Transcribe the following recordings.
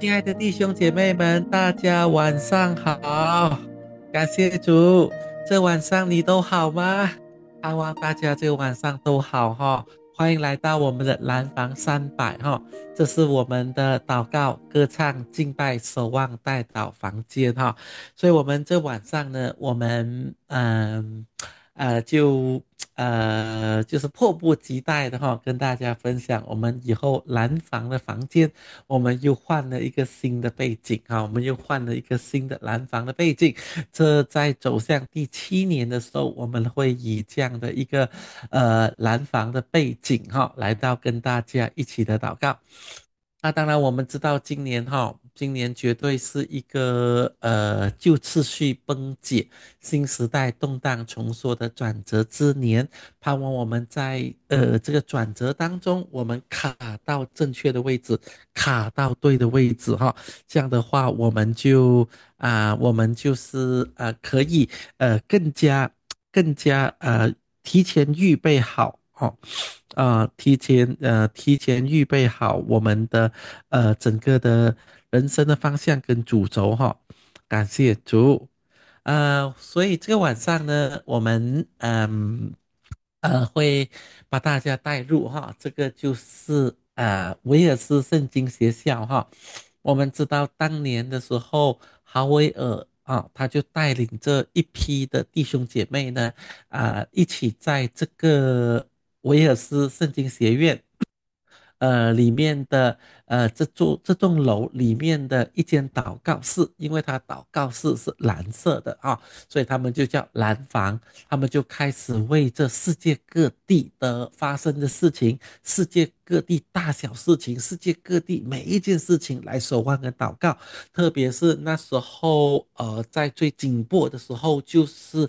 亲爱的弟兄姐妹们，大家晚上好！感谢主，这晚上你都好吗？盼望大家这个晚上都好哈。欢迎来到我们的蓝房300哈，这是我们的祷告、歌唱、敬拜、守望、代祷房间哈。所以，我们这晚上呢，我们就就是迫不及待的哈，跟大家分享我们以后蓝房的房间。我们又换了一个新的背景啊，我们又换了一个新的蓝房的背景。这在走向第7年的时候，我们会以这样的一个蓝房的背景哈，来到跟大家一起的祷告。那当然，我们知道今年绝对是一个旧秩序崩解、新时代动荡重缩的转折之年。盼望我们在这个转折当中，我们卡到正确的位置，卡到对的位置哈。这样的话，我们就是可以更加提前预备好哦。提前预备好我们的整个的人生的方向跟主轴哈。感谢主。所以这个晚上呢，我们会把大家带入哈，这个就是威尔斯圣经学校哈。我们知道当年的时候，哈维尔他就带领这一批的弟兄姐妹呢，一起在这个威尔斯圣经学院里面的这栋楼里面的一间祷告室，因为它祷告室是蓝色的所以他们就叫蓝房。他们就开始为这世界各地的发生的事情，世界各地大小事情，世界各地每一件事情来守望跟祷告。特别是那时候，在最紧迫的时候，就是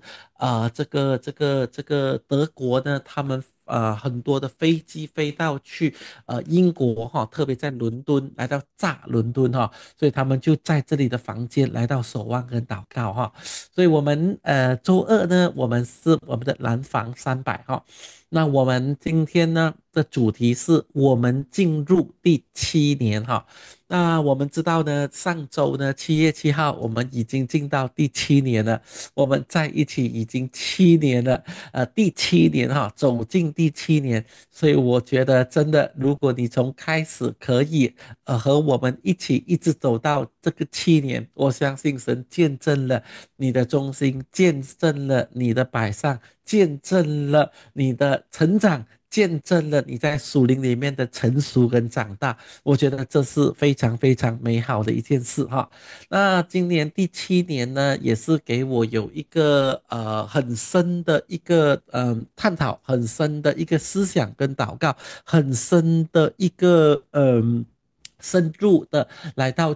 这个德国呢，他们很多的飞机飞到去英国哈，特别在伦敦来到炸伦敦哈，所以他们就在这里的房间来到守望跟祷告哈。所以我们周二呢，我们是我们的蓝房300哈。那我们今天呢的主题是我们进入第7年哈。那我们知道呢，上周呢7月7号，我们已经进到第7年了。我们在一起已经7年了，第7年哈，走进第7年。所以我觉得真的，如果你从开始可以和我们一起一直走到这个7年，我相信神见证了你的忠心，见证了你的摆上，见证了你的成长，见证了你在属灵里面的成熟跟长大。我觉得这是非常非常美好的一件事哈。那今年第7年呢，也是给我有一个很深的一个探讨，很深的一个思想跟祷告，很深的一个深入的来到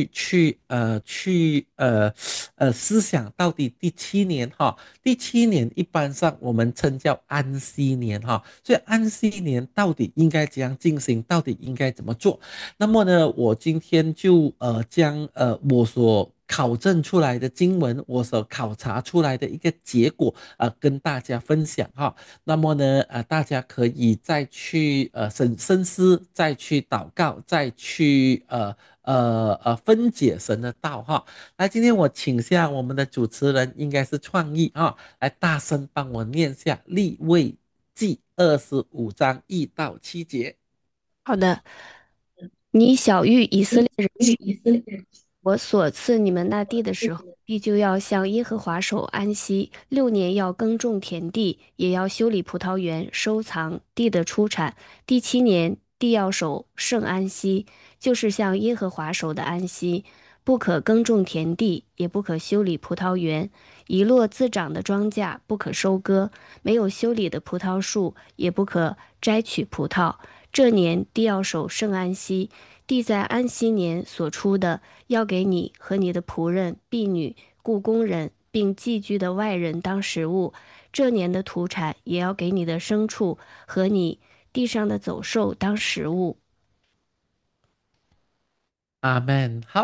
思想到底第7年哈。第7年一般上我们称叫安息年哈，所以安息年到底应该怎样进行，到底应该怎么做？那么呢，我今天就将我所考证出来的经文，我所考察出来的一个结果跟大家分享哈。那么呢大家可以再去深思，再去祷告，再去分解神的道哈。来，今天我请下我们的主持人，应该是创意来大声帮我念下利未记25章1到7节。 好的，你小谕以色列人说，我所赐你们那地的时候，地就要向耶和华守安息。6年要耕种田地，也要修理葡萄园，收藏地的出产。第7年，地要守圣安息，就是向耶和华守的安息。不可耕种田地，也不可修理葡萄园。遗落自长的庄稼不可收割，没有修理的葡萄树也不可摘取葡萄。这年地要守圣安息，地在安息年所出的，要给你和你的仆人、婢女、雇工人，并寄居的外人当食物。这年的土产也要给你的牲畜和你地上的走兽当食物。 阿门。好，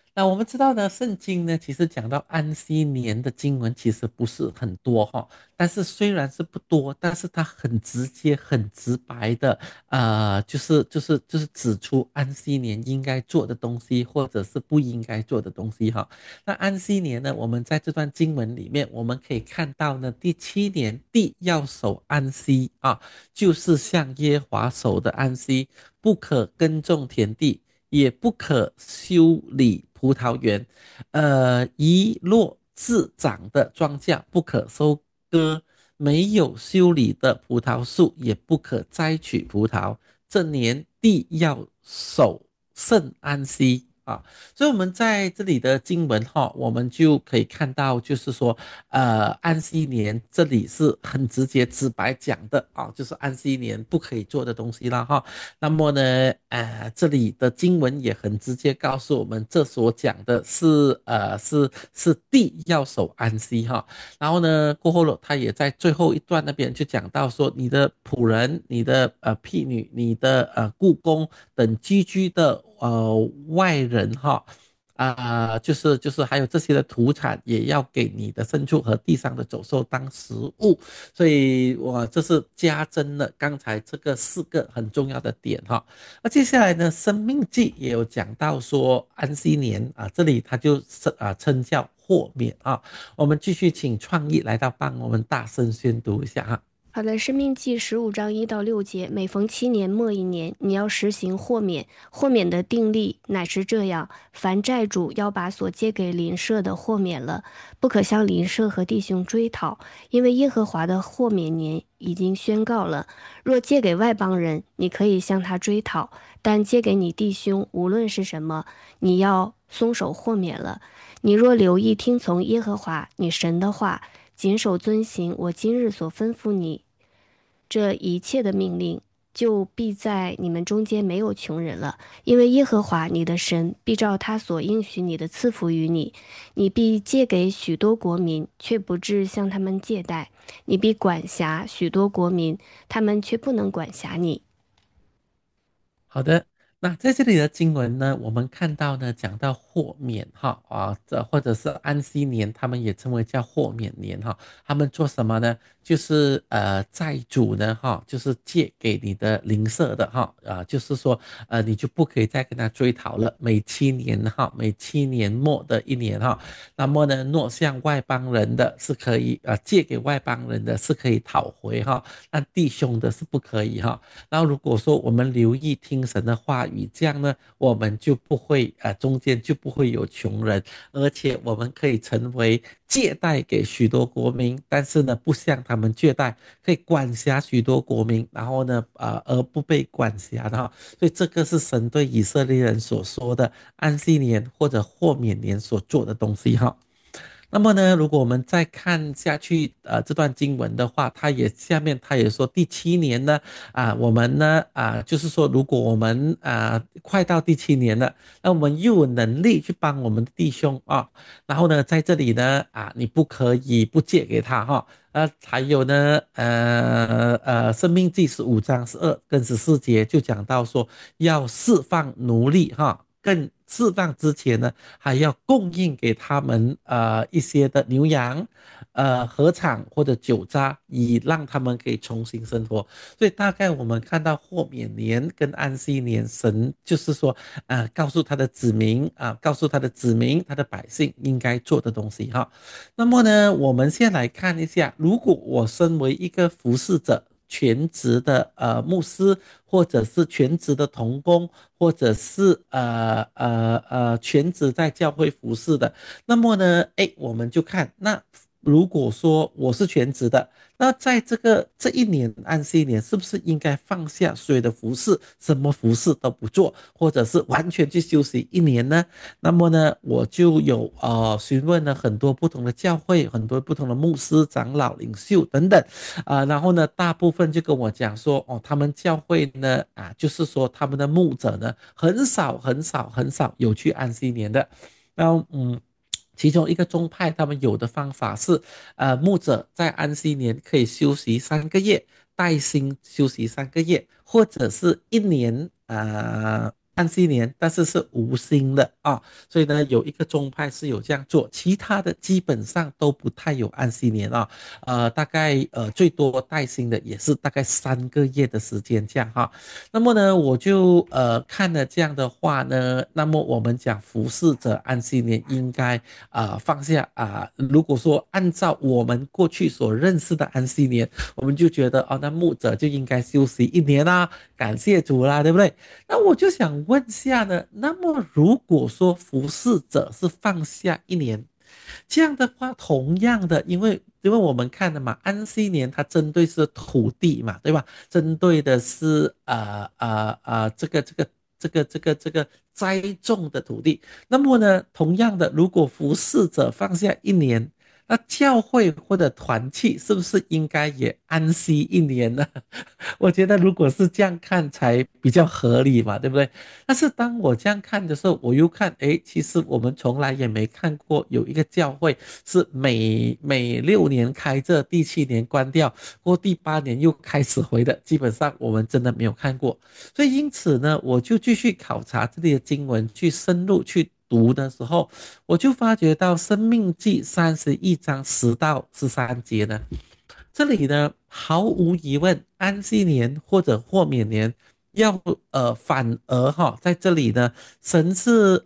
那我们知道呢，圣经呢，其实讲到安息年的经文其实不是很多哈，但是虽然是不多，但是它很直接、很直白的，就是指出安息年应该做的东西，或者是不应该做的东西哈。那安息年呢，我们在这段经文里面，我们可以看到呢，第7年地要守安息啊，就是向耶和华守的安息，不可耕种田地。也不可修理葡萄园，遗落自长的庄稼不可收割，没有修理的葡萄树也不可摘取葡萄。这年地要守圣安息啊，所以我们在这里的经文哈，我们就可以看到，就是说，安息年这里是很直接直白讲的啊，就是安息年不可以做的东西了哈。那么呢，这里的经文也很直接告诉我们，这所讲的是地要守安息哈。然后呢，过后了，他也在最后一段那边就讲到说，你的仆人、你的婢女、你的雇工等寄居的外人哈。就是还有这些的土产也要给你的牲畜和地上的走兽当食物，所以我这是加增了刚才这个4个很重要的点哈。那接下来呢，《生命记》也有讲到说安息年啊，这里它就是称叫豁免啊。我们继续请创意来到帮我们大声宣读一下哈。 好的，《生命记》15章1到6节，每逢7年末一年，你要实行豁免。豁免的定例乃是这样：凡债主要把所借给邻舍的豁免了，不可向邻舍和弟兄追讨，因为耶和华的豁免年已经宣告了。若借给外邦人，你可以向他追讨；但借给你弟兄，无论是什么，你要松手豁免了。你若留意听从耶和华你神的话，谨守遵行我今日所吩咐你这一切的命令，就必在你们中间没有穷人了，因为耶和华你的神必照他所应许你的赐福于你。你必借给许多国民，却不致向他们借贷；你必管辖许多国民，他们却不能管辖你。 好的，那在这里的经文呢，我们看到呢，讲到豁免哈这或者是安息年，他们也称为叫豁免年哈。他们做什么呢？就是债主呢就是借给你的邻舍的就是说你就不可以再跟他追讨了。每七年末的一年那么呢，若向外邦人的是可以借给外邦人的是可以讨回但弟兄的是不可以然后如果说我们留意听神的话语，这样呢，我们就不会中间就不会有穷人，而且我们可以成为借贷给许多国民，但是呢，不向他们借贷，可以管辖许多国民，然后呢，而不被管辖的所以这个是神对以色列人所说的安息年或者豁免年所做的东西那么呢，如果我们再看下去，这段经文的话，下面他也说第7年呢，我们呢，就是说，如果我们快到第7年了，那我们又有能力去帮我们的弟兄然后呢，在这里呢，你不可以不借给他还有呢，《生命记》15章12跟14节就讲到说，要释放奴隶更释放之前呢，还要供应给他们一些的牛羊，禾场或者酒渣，以让他们可以重新生活。所以大概我们看到豁免年跟安息年，神就是说告诉他的子民告诉他的子民，他的百姓应该做的东西那么呢，我们先来看一下，如果我身为一个服侍者。全职的牧师，或者是全职的童工，或者是全职在教会服侍的，那么呢，我们就看那如果说我是全职的，那在这一年安息年，是不是应该放下所有的服饰，什么服饰都不做，或者是完全去休息一年呢？那么呢，我就有询问了很多不同的教会，很多不同的牧师、长老、领袖等等然后呢，大部分就跟我讲说，他们教会呢就是说他们的牧者呢，很少有去安息年的。然后其中一个宗派，他们有的方法是，牧者在安息年可以休息3个月，带薪休息3个月，或者是一年安息年，但是是无薪的啊，所以呢，有一个宗派是有这样做，其他的基本上都不太有安息年啊，大概最多带薪的也是大概3个月的时间这样哈。那么呢，我就看了这样的话呢，那么我们讲服侍者安息年应该放下如果说按照我们过去所认识的安息年，我们就觉得哦，那牧者就应该休息1年啦，感谢主啦，对不对？那我就想问下呢，那么如果说服侍者是放下1年，这样的话，同样的，因为我们看的嘛，安息年它针对土地嘛，对吧？针对的是这个栽种的土地。那么呢，同样的，如果服侍者放下1年，那教会或者团契是不是应该也安息1年呢？我觉得如果是这样看才比较合理嘛，对不对？但是当我这样看的时候，我又看，诶，其实我们从来也没看过有一个教会是每6年开着，第7年关掉，或第8年又开始回的，基本上我们真的没有看过。所以因此呢，我就继续考察这里的经文，去深入去读的时候，我就发觉到《生命记》31章10到13节呢。这里呢，毫无疑问，安息年或者豁免年要反而哈，在这里呢，神是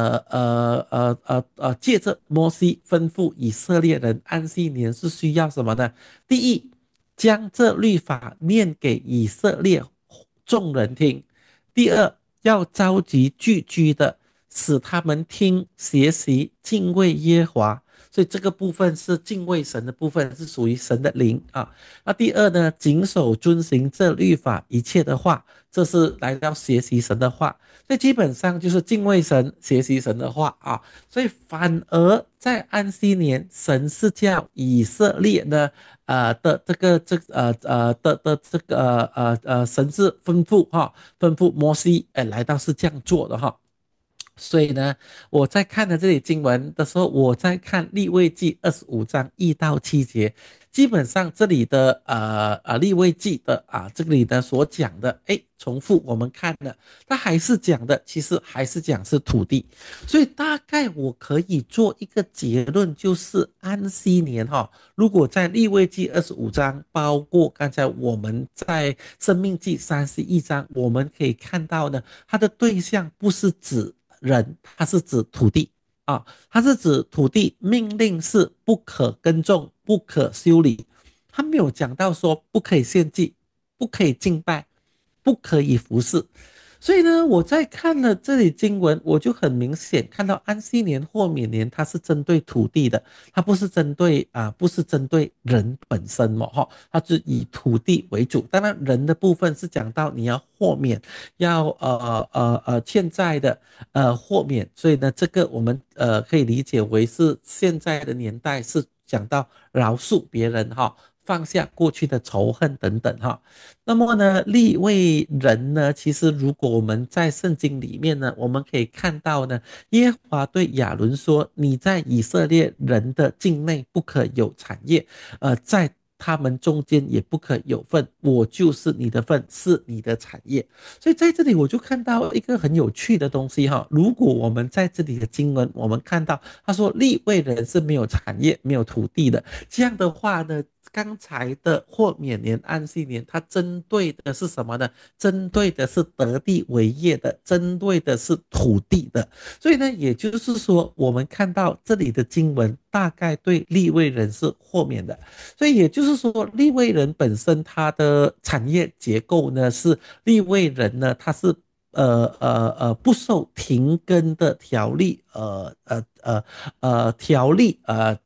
借着摩西吩咐以色列人安息年是需要什么呢？第一，将这律法念给以色列众人听；第二，要召集聚居的，使他们听学习敬畏耶和华。所以这个部分是敬畏神的部分，是属于神的灵啊。那第二呢，谨守遵行这律法一切的话，这是来到学习神的话。所以基本上就是敬畏神、学习神的话啊。所以反而在安息年，神是叫以色列呢，的这个这个神是吩咐哈，吩咐摩西来到是这样做的哈。所以呢，我在看的这里经文的时候，我在看利未记25章1到7节，基本上这里的利未记的这里的所讲的，哎，重复我们看了，它还是讲的，其实还是讲是土地，所以大概我可以做一个结论，就是安息年哈，如果在利未记25章，包括刚才我们在生命记31章，我们可以看到呢，它的对象不是指人，它是指土地它是指土地命令是不可耕种、不可修理，他没有讲到说不可以献祭、不可以敬拜、不可以服侍。所以呢，我在看了这里经文，我就很明显看到安息年或免年，它是针对土地的，它不是针对不是针对人本身嘛，哈，它是以土地为主。当然，人的部分是讲到你要豁免，要欠债的豁免，所以呢，这个我们可以理解为是现在的年代是讲到饶恕别人哈。放下过去的仇恨等等哈，那么呢，立位人呢，其实如果我们在圣经里面呢，我们可以看到呢，耶和华对亚伦说：“你在以色列人的境内不可有产业，在他们中间也不可有份，我就是你的份，是你的产业。”所以在这里我就看到一个很有趣的东西哈。如果我们在这里的经文，我们看到他说立位人是没有产业、没有土地的，这样的话呢？刚才的豁免年、安息年，它针对的是什么呢？针对的是得地为业的，针对的是土地的。所以呢，也就是说，我们看到这里的经文大概对利未人是豁免的。所以也就是说，利未人本身它的产业结构呢，是利未人呢，它是不受停耕的条例条例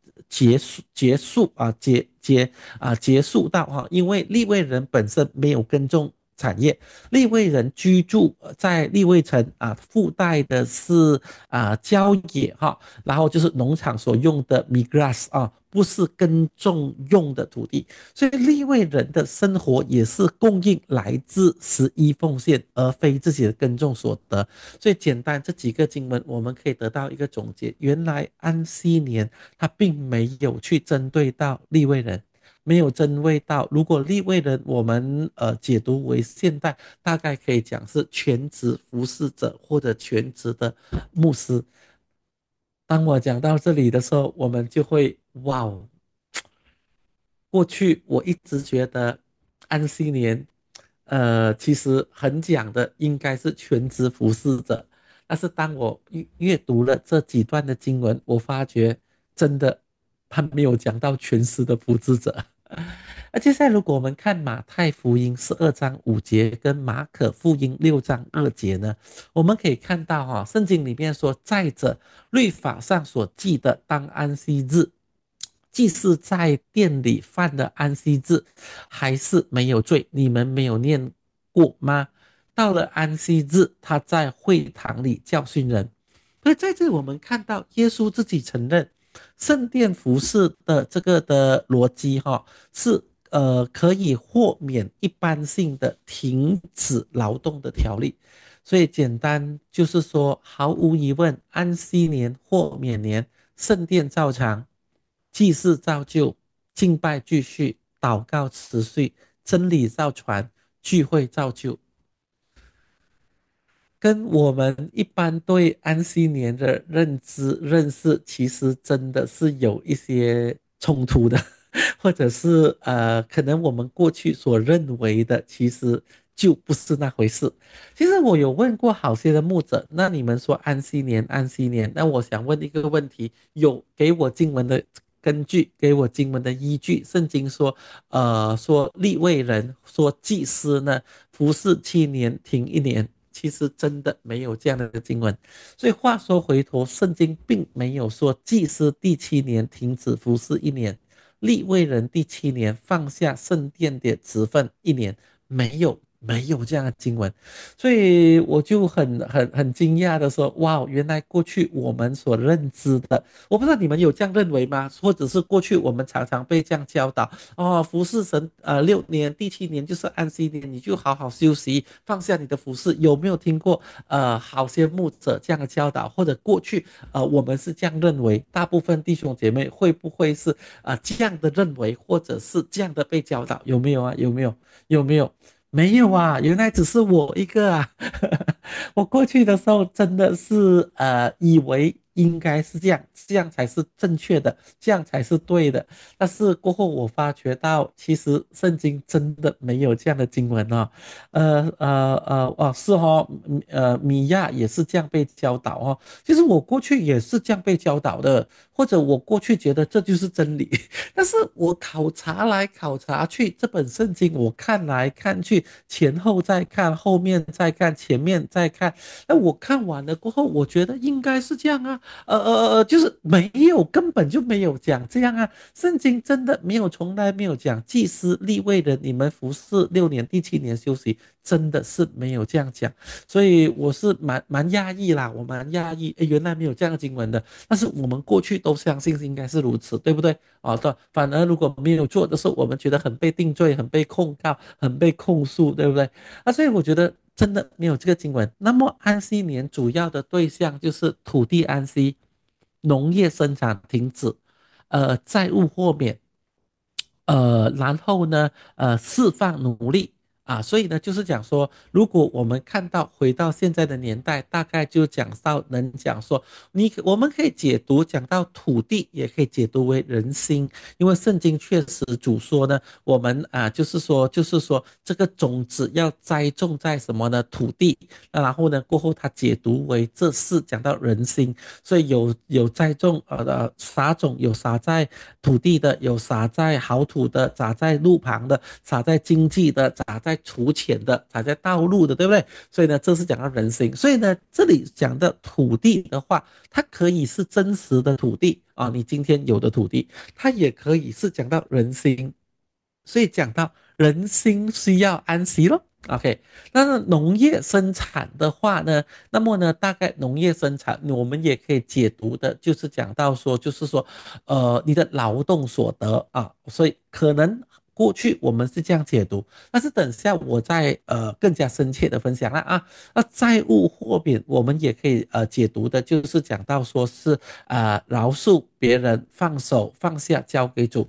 结束到因为利未人本身没有耕种产业，利未人居住在利未城附带的是郊野然后就是农场所用的 migras 不是耕种用的土地，所以利未人的生活也是供应来自11奉献，而非自己的耕种所得。所以简单这几个经文，我们可以得到一个总结：原来安息年他并没有去针对到利未人， 没有真味道。如果利未人我们解读为现代，大概可以讲是全职服侍者或者全职的牧师。当我讲到这里的时候，我们就会哇哦，过去我一直觉得安息年，其实很讲的应该是全职服侍者，但是当我阅读了这几段的经文，我发觉真的他没有讲到全时的服侍者。而接下来，如果我们看马太福音12章5节跟马可福音6章2节呢，我们可以看到圣经里面说，再者，律法上所记的当安息日，既是在店里犯的安息日，还是没有罪？你们没有念过吗？到了安息日，他在会堂里教训人。所以在这里我们看到耶稣自己承认，圣殿服饰的这个的逻辑是可以豁免一般性的停止劳动的条例。所以简单就是说，毫无疑问，安息年豁免年，圣殿照常，祭祀照旧，敬拜继续，祷告持续，真理照传，聚会照旧。跟我们一般对安息年的认知认识，其实真的是有一些冲突的，或者是可能我们过去所认为的，其实就不是那回事。其实我有问过好些的牧者，那你们说安息年，安息年，那我想问一个问题，有给我经文的根据，给我经文的依据？圣经说，说利未人，说祭司呢，服侍7年，停1年。其实真的没有这样的经文，所以话说回头，圣经并没有说祭司第7年停止服侍1年，利未人第7年放下圣殿的职分1年，没有这样的经文。所以我就很惊讶的说，哇，原来过去我们所认知的，我不知道你们有这样认为吗？或者是过去我们常常被这样教导，服侍神6年，第7年就是安息年，你就好好休息，放下你的服侍。有没有听过好些牧者这样的教导？或者过去我们是这样认为，大部分弟兄姐妹会不会是这样的认为，或者是这样的被教导？有没有啊？有没有？有没有？没有啊，原来只是我一个啊！我过去的时候真的是以为应该是这样，这样才是正确的，这样才是对的。但是过后我发觉到，其实圣经真的没有这样的经文哦。是哦，米亚也是这样被教导哦。其实我过去也是这样被教导的，或者我过去觉得这就是真理。但是我考察来考察去，这本圣经我看来看去，前后再看，后面再看，前面再看，那我看完了过后，我觉得应该是这样啊，就是没有，根本就没有讲这样啊，圣经真的没有，从来没有讲祭司立位人，你们服侍6年，第7年休息，真的是没有这样讲，所以我是蛮讶异啦，我蛮讶异，诶，原来没有这样的经文的，但是我们过去都相信应该是如此，对不对？对，反而如果没有做的时候，我们觉得很被定罪、很被控告、很被控诉，对不对？所以我觉得真的没有这个经文。那么安息年主要的对象就是土地安息、农业生产停止、债务豁免，然后呢，释放奴隶所以呢，就是讲说，如果我们看到回到现在的年代，大概就讲到能讲说，我们可以解读讲到土地，也可以解读为人心，因为圣经确实主说呢，我们就是说这个种子要栽种在什么呢？土地，然后呢，过后它解读为这是讲到人心，所以有栽种撒种，有撒在土地的，有撒在好土的，撒在路旁的，撒在经济的，撒在土浅的，撒在道路的，对不对？所以呢，这是讲到人心。所以呢，这里讲的土地的话，它可以是真实的土地你今天有的土地，它也可以是讲到人心。所以讲到人心需要安息咯。OK，那农业生产的话呢，那么呢，大概农业生产我们也可以解读的，就是讲到说，就是说，你的劳动所得所以可能过去我们是这样解读，但是等下我再更加深切的分享了那债务豁免我们也可以解读的，就是讲到说是饶恕别人，放手放下交给主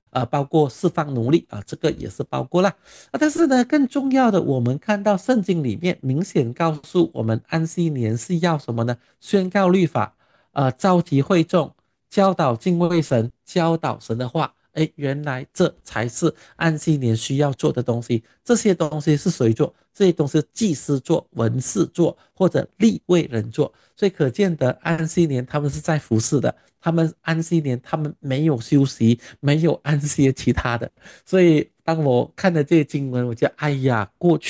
包括释放奴隶啊，这个也是包括啦。但是呢，更重要的，我们看到圣经里面明显告诉我们，安息年是要什么呢？宣告律法，召集会众，教导敬畏神，教导神的话。哎，原来这才是安息年需要做的东西。这些东西是谁做？这些东西祭司做、文士做，或者利未人做。所以可见得安息年他们是在服侍的，他们安息年他们没有休息，没有安歇其他的。所以当我看了这些经文，我就哎呀，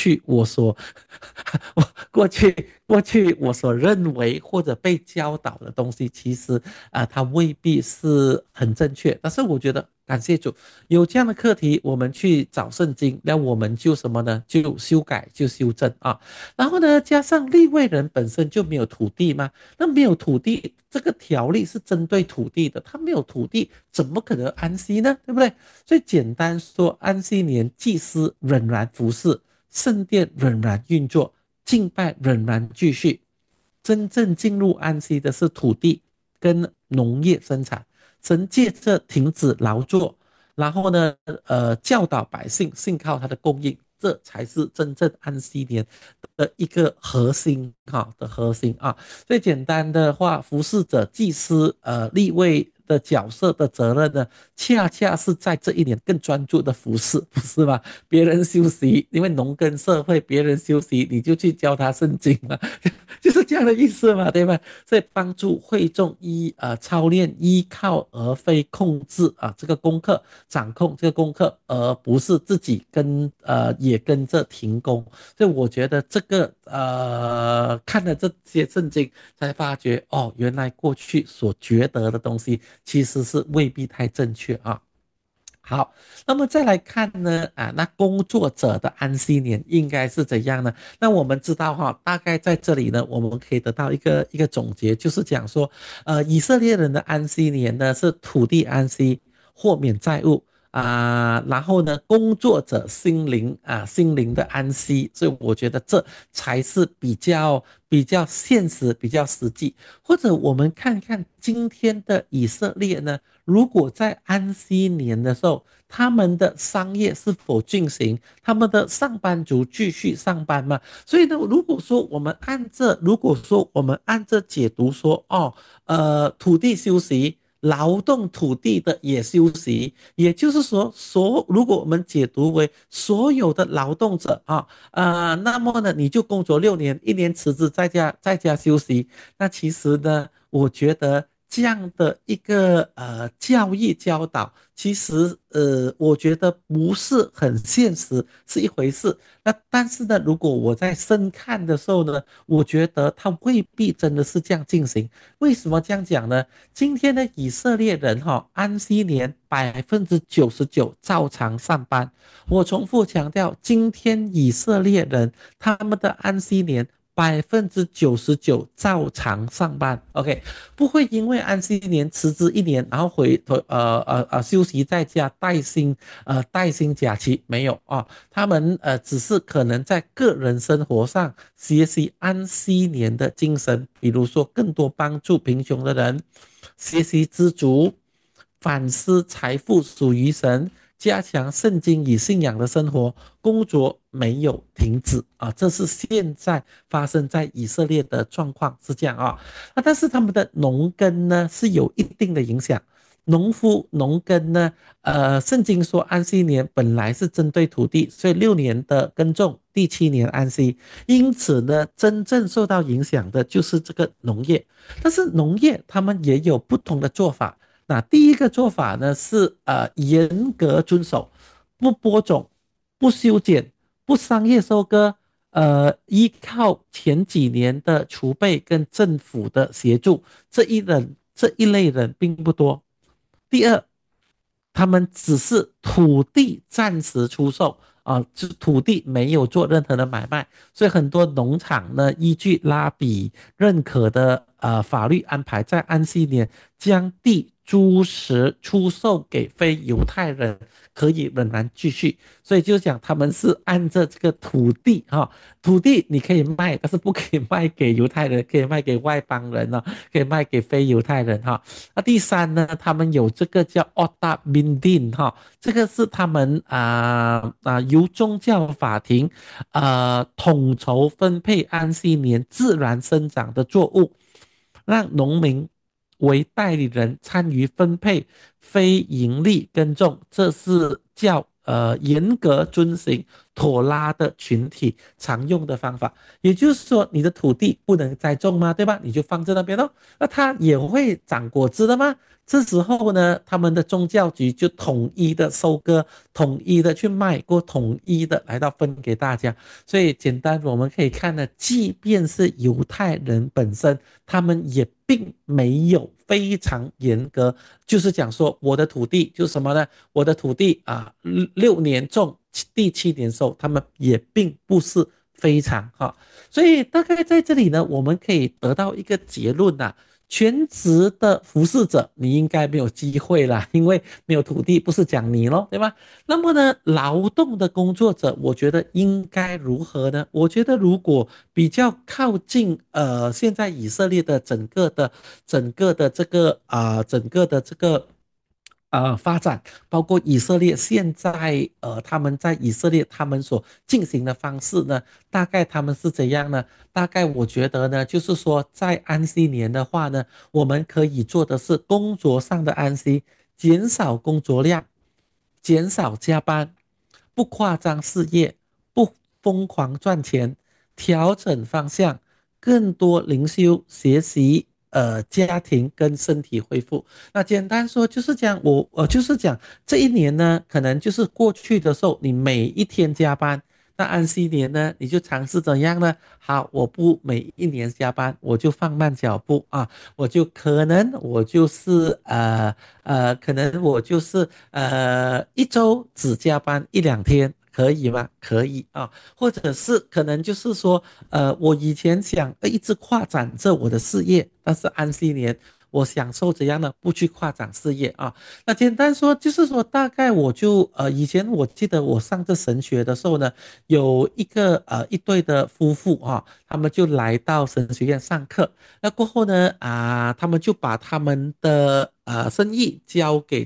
我过去我所认为或者被教导的东西，其实它未必是很正确。但是我觉得感谢主，有这样的课题，我们去找圣经，那我们就什么呢？就修改，就修正啊。然后呢，加上利未人本身就没有土地嘛，那没有土地，这个条例是针对土地的，他没有土地，怎么可能安息呢？对不对？所以简单说，安息年祭司仍然服侍，圣殿仍然运作，敬拜仍然继续。真正进入安息的是土地跟农业生产，神借着停止劳作，然后呢，教导百姓信靠他的供应，这才是真正安息年的一个核心哈的核心啊。最简单的话，服侍者、祭司、立位的角色的责任呢，恰恰是在这一年更专注的服侍，不是吗？别人休息，因为农耕社会，别人休息，你就去教他圣经嘛，就是这样的意思嘛，对吧？所以帮助会众操练依靠而非控制这个功课，掌控这个功课，而不是自己也跟着停工。所以我觉得这个看了这些圣经，才发觉哦，原来过去所觉得的东西其实是未必太正确啊。好，那么再来看呢，那工作者的安息年应该是怎样呢？那我们知道哈，大概在这里呢，我们可以得到一个总结，就是讲说，以色列人的安息年呢是土地安息，豁免债务然后呢，工作者心灵的安息，所以我觉得这才是比较现实、比较实际。或者我们看看今天的以色列呢？如果在安息年的时候，他们的商业是否进行？他们的上班族继续上班吗？所以呢，如果说我们按着解读说，哦，土地休息，劳动土地的也休息，也就是说，如果我们解读为所有的劳动者那么呢，你就工作6年，1年辞职在家休息。那其实呢，我觉得这样的一个教育教导，其实我觉得不是很现实是一回事。那但是呢，如果我在深看的时候呢，我觉得他未必真的是这样进行。为什么这样讲呢？今天的以色列人安息年99%照常上班。我重复强调，今天以色列人他们的安息年99%照常上班，OK，不会因为安息年辞职1年，然后回头休息在家带薪假期没有他们只是可能在个人生活上学习安息年的精神，比如说更多帮助贫穷的人，学习知足，反思财富属于神。加强圣经与信仰的生活，工作没有停止这是现在发生在以色列的状况是这样但是他们的农耕呢是有一定的影响。农夫农耕呢，圣经说安息年本来是针对土地，所以6年的耕种，第7年安息。因此呢，真正受到影响的就是这个农业。但是农业他们也有不同的做法。那第一个做法呢是严格遵守，不播种，不修剪，不商业收割，依靠前几年的储备跟政府的协助，这一类人并不多。第二，他们只是土地暂时出售就土地没有做任何的买卖，所以很多农场呢依据拉比认可的法律安排，在安息年将地租食出售给非犹太人，可以仍然继续。所以就讲他们是按着这个土地哈，土地你可以卖，但是不可以卖给犹太人，可以卖给外邦人呢，可以卖给非犹太人哈。那第三呢，他们有这个叫 Otak Bindin 哈，这个是他们由宗教法庭统筹分配安息年自然生长的作物，让农民为代理人参与分配非盈利耕种，这是叫严格遵循妥拉的群体常用的方法。也就是说，你的土地不能栽种吗？对吧？你就放在那边咯，那它也会长果子的吗？这时候呢，他们的宗教局就统一的收割，统一的去卖，或统一的来到分给大家。所以简单我们可以看呢，即便是犹太人本身，他们也并没有非常严格，就是讲说我的土地就是什么呢？我的土地6年种，第7年收，他们也并不是非常哈。所以大概在这里呢，我们可以得到一个结论呐、全职的服侍者，你应该没有机会啦，因为没有土地，不是讲你咯，对吧？那么呢，劳动的工作者，我觉得应该如何呢？我觉得如果比较靠近现在以色列的整个的这个整个的这个发展，包括以色列现在他们在以色列他们所进行的方式呢，大概他们是怎样呢？大概我觉得呢，就是说在安息年的话呢，我们可以做的是工作上的安息，减少工作量，减少加班，不夸张事业，不疯狂赚钱，调整方向，更多灵修学习，家庭跟身体恢复。那简单说就是讲，我就是讲这一年呢，可能就是过去的时候，你每一天加班。那安息年呢，你就尝试怎样呢？好，我不每一年加班，我就放慢脚步啊，我就是可能我就是一周只加班1-2天，可以吗？可以啊，或者是可能就是说，我以前想一直扩展着我的事业，但是安息年。我享受怎样呢？不去扩展事业啊。那简单说就是说，大概我就以前我记得我上这神学的时候呢，有一对的夫妇啊，他们就来到神学院上课。那过后呢，他们就把他们的生意交给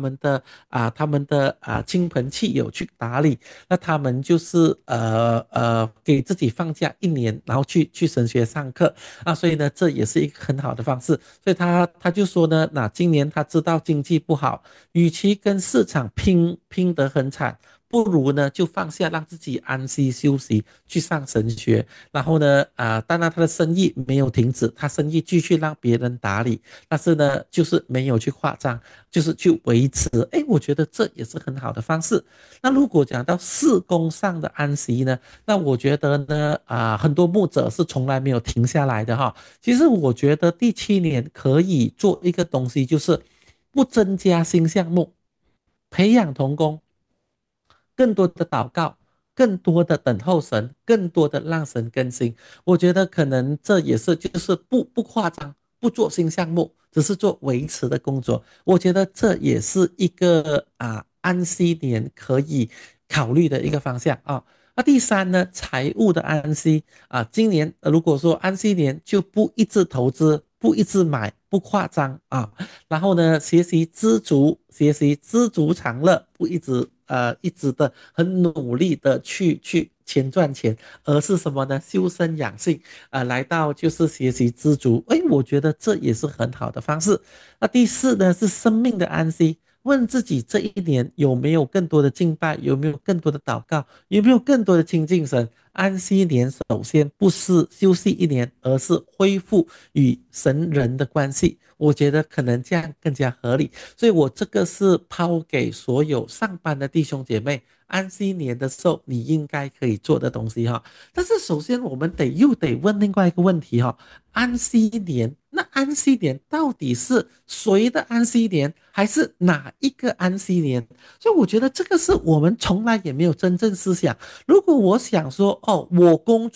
他们的亲朋戚友去打理。那他们就是给自己放假1年，然后去神学上课所以呢，这也是一个很好的方式。所以他就说呢，那今年他知道经济不好，与其跟市场拼得很惨。不如呢，就放下，让自己安息休息，去上神学。然后呢，当然他的生意没有停止，他生意继续让别人打理，但是呢，就是没有去夸张，就是去维持。哎，我觉得这也是很好的方式。那如果讲到事工上的安息呢，那我觉得呢，很多牧者是从来没有停下来的哈。其实我觉得第7年可以做一个东西，就是不增加新项目，培养童工。更多的祷告，更多的等候神，更多的让神更新。我觉得可能这也是就是不夸张，不做新项目，只是做维持的工作。我觉得这也是一个安息年可以考虑的一个方向啊。那第三呢，财务的安息今年如果说安息年就不一直投资，不一直买，不夸张然后呢，学习知足常乐，不一直的很努力的去钱赚钱，而是什么呢？修身养性来到就是学习知足。哎，我觉得这也是很好的方式。那第四呢是生命的安息。问自己这一年有没有更多的敬拜，有没有更多的祷告，有没有更多的亲近神？安息年首先不是休息1年，而是恢复与神人的关系。我觉得可能这样更加合理，所以我这个是抛给所有上班的弟兄姐妹，安息年的时候你应该可以做的东西哈。但是首先我们又得问另外一个问题哈，安息年，那安息年到底是谁的安息年，还是哪一个安息年？所以我觉得这个是我们从来也没有真正思想。如果我想说，哦，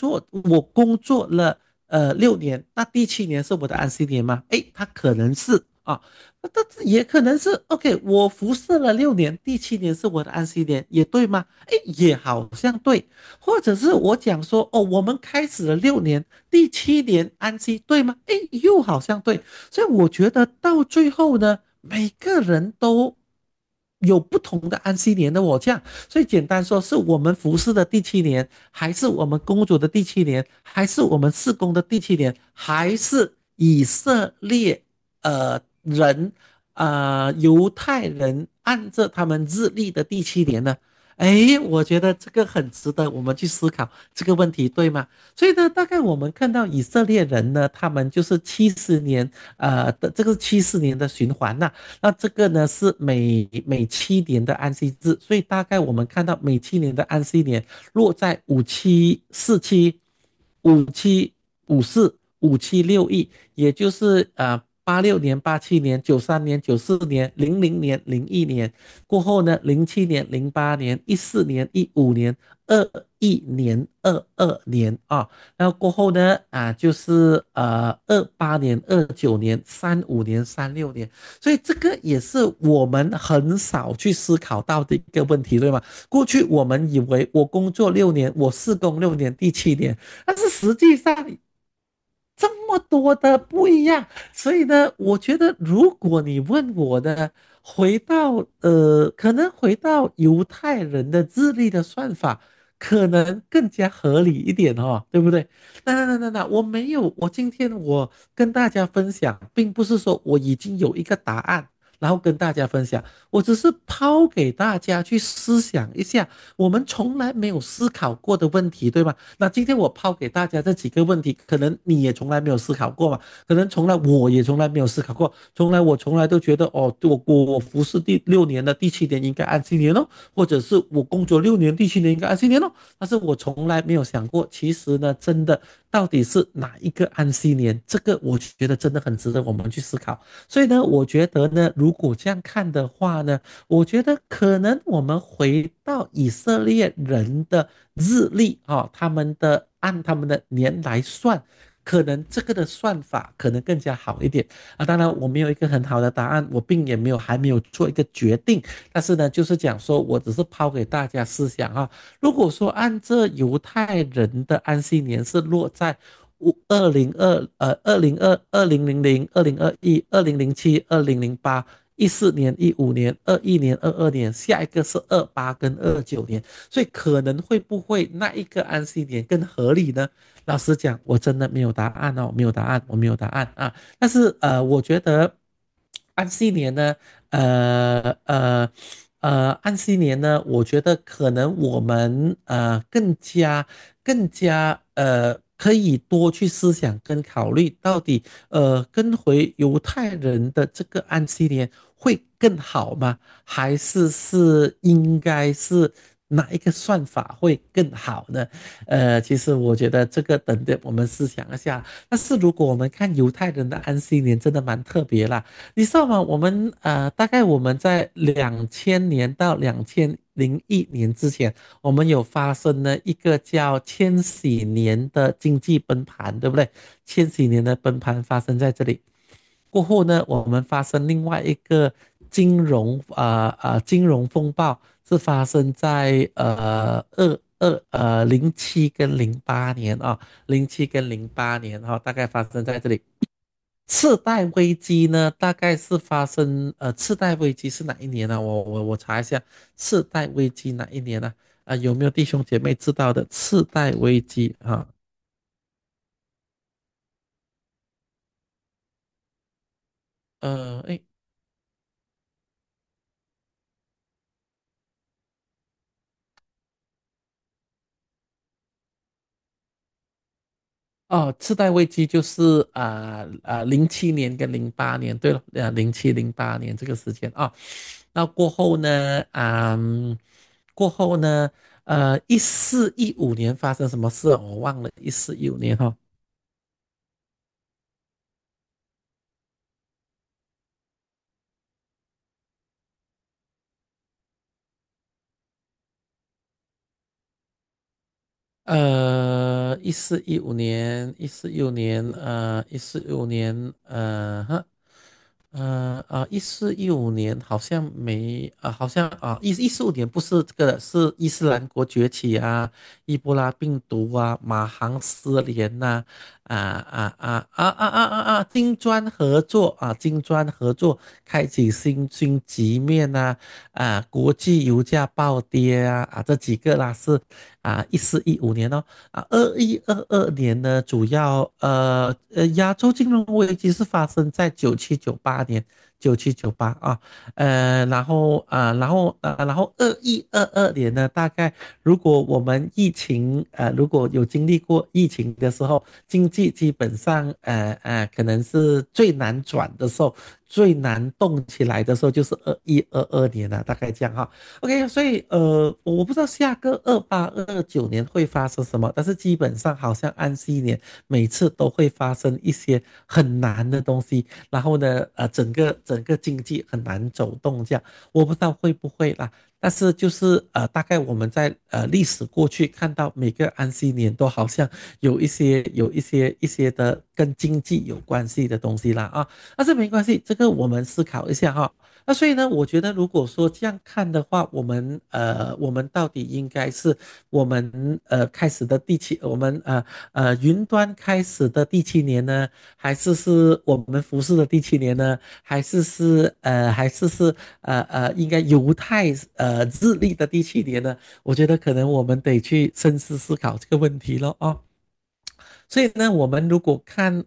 我工作了6年，那第7年是我的安息年吗？诶，它可能是。 啊。那也可能是 OK，我辐射了6年，第7年是我的安息年，也对吗？哎，也好像对。或者是我讲说，哦，我们开始了6年，第7年安息，对吗？哎，又好像对。所以我觉得到最后呢，每个人都有不同的安息年的我这样。所以简单说，是我们服侍的第七年，还是我们工作的第七年，还是我们事工的第七年，还是以色列人犹太人按着他们日历的第七年呢？哎，我觉得这个很值得我们去思考这个问题，对吗？所以呢，大概我们看到以色列人呢，他们就是70年，这个70年的循环呐、那这个呢是每7年的安息日，所以大概我们看到每7年的安息年落在5747、5754、5761，也就是86年、87年、93年、94年、00年、01年过后呢，07年、08年、14年、15年、21年、22年啊。然后过后呢，就是28年、29年、35年、36年，所以这个也是我们很少去思考到的一个问题，对吗？过去我们以为我工作6年，我事工6年，第7年，但是实际上这么多的不一样，所以呢，我觉得如果你问我的，可能回到犹太人的日历的算法，可能更加合理一点哦，对不对？那，我没有，我今天我跟大家分享，并不是说我已经有一个答案，然后跟大家分享，我只是抛给大家去思想一下，我们从来没有思考过的问题，对吗？那今天我抛给大家这几个问题，可能你也从来没有思考过嘛，可能我也从来没有思考过，我从来都觉得哦，我服侍第6年的第7年应该安息年哦，或者是我工作6年第7年应该安息年哦，但是我从来没有想过，其实呢，真的到底是哪一个安息年，这个我觉得真的很值得我们去思考。所以呢，我觉得呢，如果这样看的话呢，我觉得可能我们回到以色列人的日历啊、按他们的年来算，可能这个的算法可能更加好一点啊。当然，我没有一个很好的答案，我并也还没有做一个决定。但是呢，就是讲说我只是抛给大家思想啊。如果说按这犹太人的安息年是落在2000、2007、2008、14年、15年、21年、22年，下一个是28跟29年，所以可能会不会那一个安息年更合理呢？老实讲，我真的没有答案哦，没有答案，我没有答案啊。但是我觉得安息年呢，呃呃安息年呢，我觉得可能我们更加可以多去思想跟考虑，到底跟回犹太人的这个安息年会更好吗？还是应该是哪一个算法会更好呢？其实我觉得这个等着我们思想一下。但是如果我们看犹太人的安息年，真的蛮特别啦。你知道吗？大概我们在2000年到2001年之前，我们有发生了一个叫千禧年的经济崩盘，对不对？千禧年的崩盘发生在这里。过后呢，我们发生另外一个金融风暴，是发生在07跟08年啊，07跟08年哈、大概发生在这里。次贷危机呢，大概是发生次贷危机是哪一年呢、我查一下，次贷危机哪一年呢、有没有弟兄姐妹知道的次贷危机啊？诶，哦，次贷危机就是07年跟08年，对了，07、08年这个时间啊。那过后呢，14、15年发生什么事啊我忘了，14、15年哈、14、15年，14、15年，14、15年， 1415年好像没好像1415年不是这个，是伊斯兰国崛起啊，伊波拉病毒啊，马航失联呐、金砖合作金砖合作开启新局面呐、国际油价暴跌这几个啦是1415年哦。2122年呢，主要亚洲金融危机是发生在9798年，9798然后2122年呢，大概如果我们如果有经历过疫情的时候，经济基本上可能是最难转的时候，最难动起来的时候，就是2122年了，大概这样哈。OK，所以我不知道下个28、29年会发生什么，但是基本上好像安息年每次都会发生一些很难的东西，然后呢，整个经济很难走动，这样我不知道会不会啦。但是就是大概我们在历史过去看到每个安息年都好像有一些的跟经济有关系的东西啦但是没关系，这个我们思考一下哈。那所以呢，我觉得如果说这样看的话，我们到底应该是我们开始的我们云端开始的第7年呢，还是我们服饰的第7年呢，还是应该犹太日历的第7年呢？我觉得可能我们得去深思思考这个问题了所以呢，我们如果看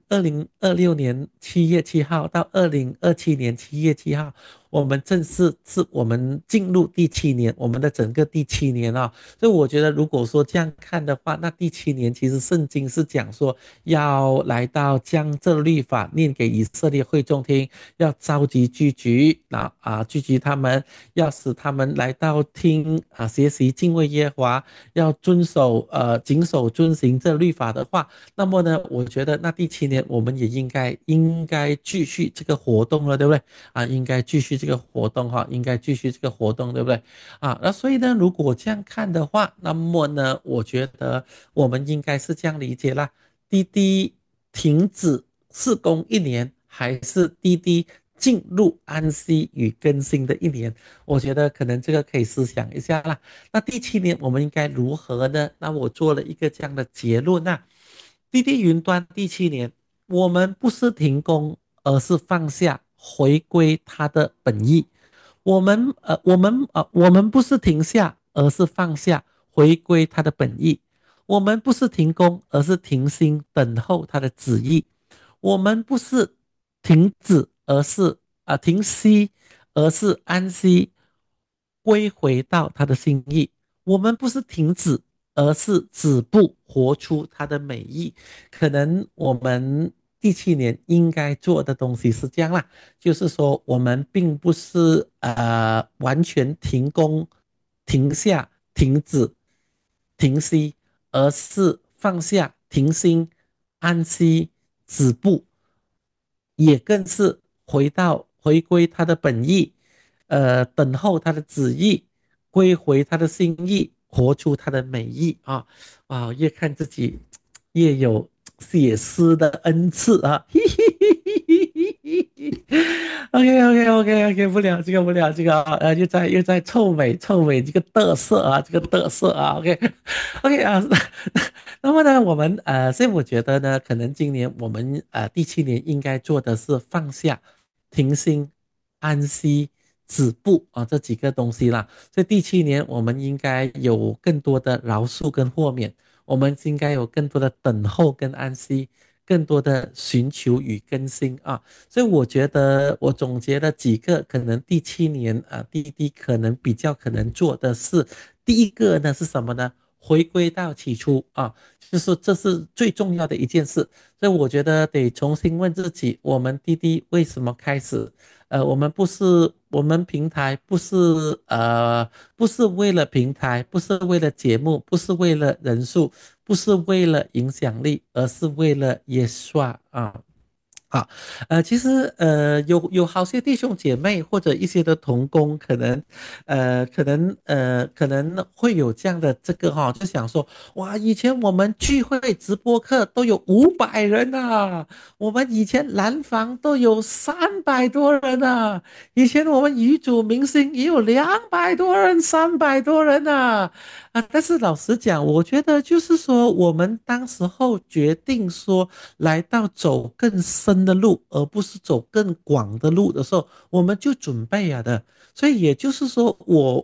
2026年7月7号到2027年7月7号，我们是我们进入第7年，我们的整个第7年所以我觉得，如果说这样看的话，那第7年其实圣经是讲说要来到将这律法念给以色列会众听，要召集聚集聚集他们，要使他们来到听学习敬畏耶和华，要谨守遵行这律法的话。那么呢，我觉得那第7年我们也应该继续这个活动了，对不对应该继续这个活动应该继续这个活动，对不对那所以呢，如果这样看的话，那么呢，我觉得我们应该是这样理解啦。滴滴停止施工1年，还是滴滴进入安息与更新的1年？我觉得可能这个可以思想一下啦。那第7年我们应该如何呢？那我做了一个这样的结论滴滴云端第7年，我们不是停工，而是放下，回归它的本意。我们不是停下，而是放下，回归它的本意。我们不是停工，而是停心等候它的旨意。我们不是停止，而是停息，而是安息，归回到他的心意。我们不是停止，而是止步，活出他的美意。可能我们第7年应该做的东西是这样啦，就是说我们并不是完全停工、停下、停止、停息，而是放下、停心、安息、止步，也更是回归他的本意，等候他的旨意，归回他的心意，活出他的美意越看自己越有写诗的恩赐OK，不聊这个，不聊这个又在臭美这个嘚瑟这个嘚瑟OK 那么呢，所以我觉得呢，可能今年我们第7年应该做的是放下、停心、安息、止步这几个东西啦。所以第7年我们应该有更多的饶恕跟豁免，我们应该有更多的等候跟安息，更多的寻求与更新所以我觉得我总结了几个可能第7年滴滴可能比较可能做的事。第一个呢是什么呢？回归到起初就是这是最重要的一件事。所以我觉得得重新问自己，我们滴滴为什么开始？我们平台不是为了平台，不是为了节目，不是为了人数，不是为了影响力，而是为了耶稣啊，其实有好些弟兄姐妹或者一些的同工，可能会有这样的这个哈、就想说，哇，以前我们聚会直播课都有500人啊，我们以前蓝房都有300多人啊，以前我们女主明星也有200多人、300多人啊，但是老实讲，我觉得就是说，我们当时候决定说来到走更深的路，而不是走更广的路的时候，我们就准备了的。所以也就是说，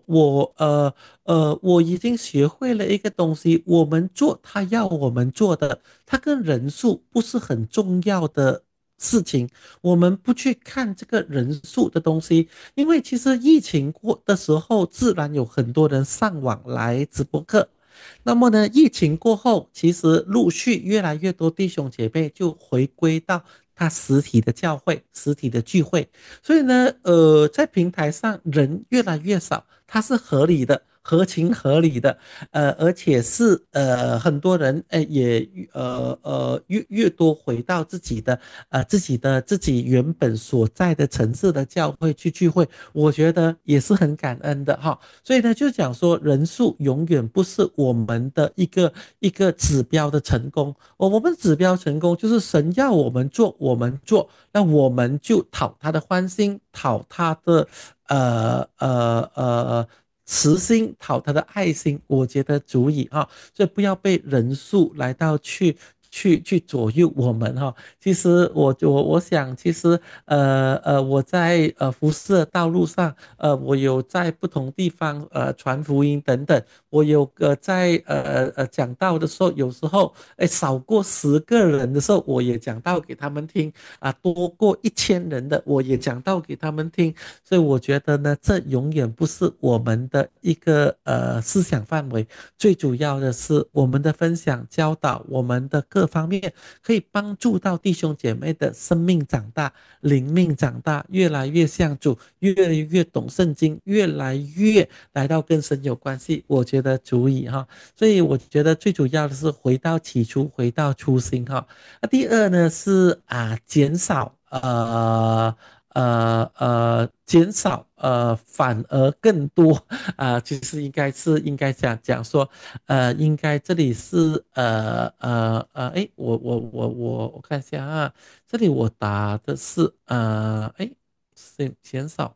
我已经学会了一个东西，我们做他要我们做的，它跟人数不是很重要的事情，我们不去看这个人数的东西。因为其实疫情过的时候，自然有很多人上网来直播课。那么呢，疫情过后，其实陆续越来越多弟兄姐妹就回归到他实体的教会、实体的聚会。所以呢，在平台上人越来越少，它是合理的。合情合理的，而且是很多人也越多回到自己原本所在的城市的教会去聚会，我觉得也是很感恩的哈。所以呢，就讲说人数永远不是我们的一个指标的成功，我们指标成功就是神要我们做，我们做，那我们就讨他的欢心，讨他的呃呃呃。慈心讨他的爱心，我觉得足以哈，所以不要被人数来到去左右我们哈。其实我想，其实我在服饰的道路上，我有在不同地方传福音等等，我有在讲道的时候，有时候少过10个人的时候，我也讲道给他们听啊，多过1000人的我也讲道给他们听，所以我觉得呢，这永远不是我们的一个思想范围，最主要的是我们的分享教导，我们的各方面可以帮助到弟兄姐妹的生命长大、灵命长大，越来越像主，越来越懂圣经，越来越来到跟神有关系，我觉得足以哈。所以我觉得最主要的是回到起初，回到初心哈。那第二呢是减少减少反而更多其实应该讲说应该这里是诶，我看一下啊，这里我打的是诶，是减少。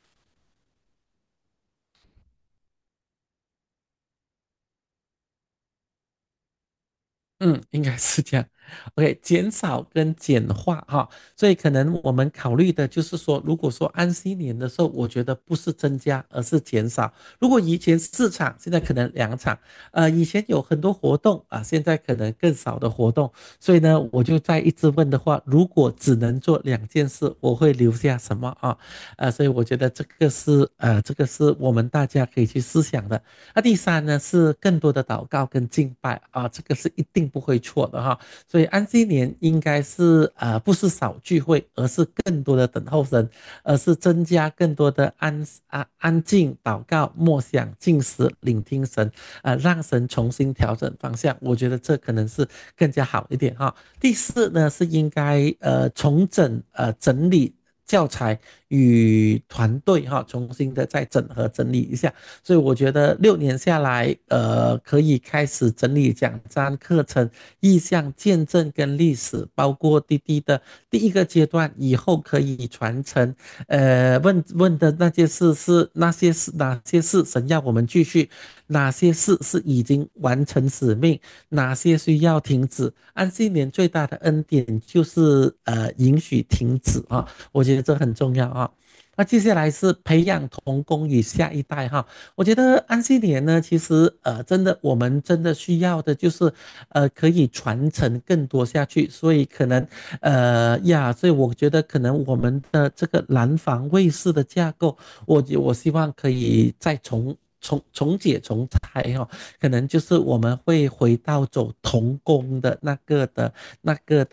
应该是这样。OK，减少跟简化哈，所以可能我们考虑的就是说，如果说安息年的时候，我觉得不是增加，而是减少。如果以前4场，现在可能2场，以前有很多活动现在可能更少的活动，所以呢，我就再一直问的话，如果只能做2件事，我会留下什么啊？所以我觉得这个是我们大家可以去思想的。那第三呢是更多的祷告跟敬拜这个是一定不会错的哈。所以安息年应该是不是少聚会，而是更多的等候神，而是增加更多的安静祷告、默想、静思、聆听神让神重新调整方向。我觉得这可能是更加好一点哈。第四呢是应该重整整理教材与团队哈，重新的再整合整理一下。所以我觉得6年下来，可以开始整理讲章、课程、意向、见证跟历史，包括滴滴的第一个阶段，以后可以传承。问的那些事是哪些事神要我们继续，哪些事是已经完成使命，哪些需要停止。安息年最大的恩典就是允许停止我觉得这很重要那接下来是培养童工与下一代哈，我觉得安息年呢，其实真的我们真的需要的就是可以传承更多下去，所以可能所以我觉得可能我们的这个蓝房卫视的架构，我希望可以再重解重裁可能就是我们会回到走童工的那个的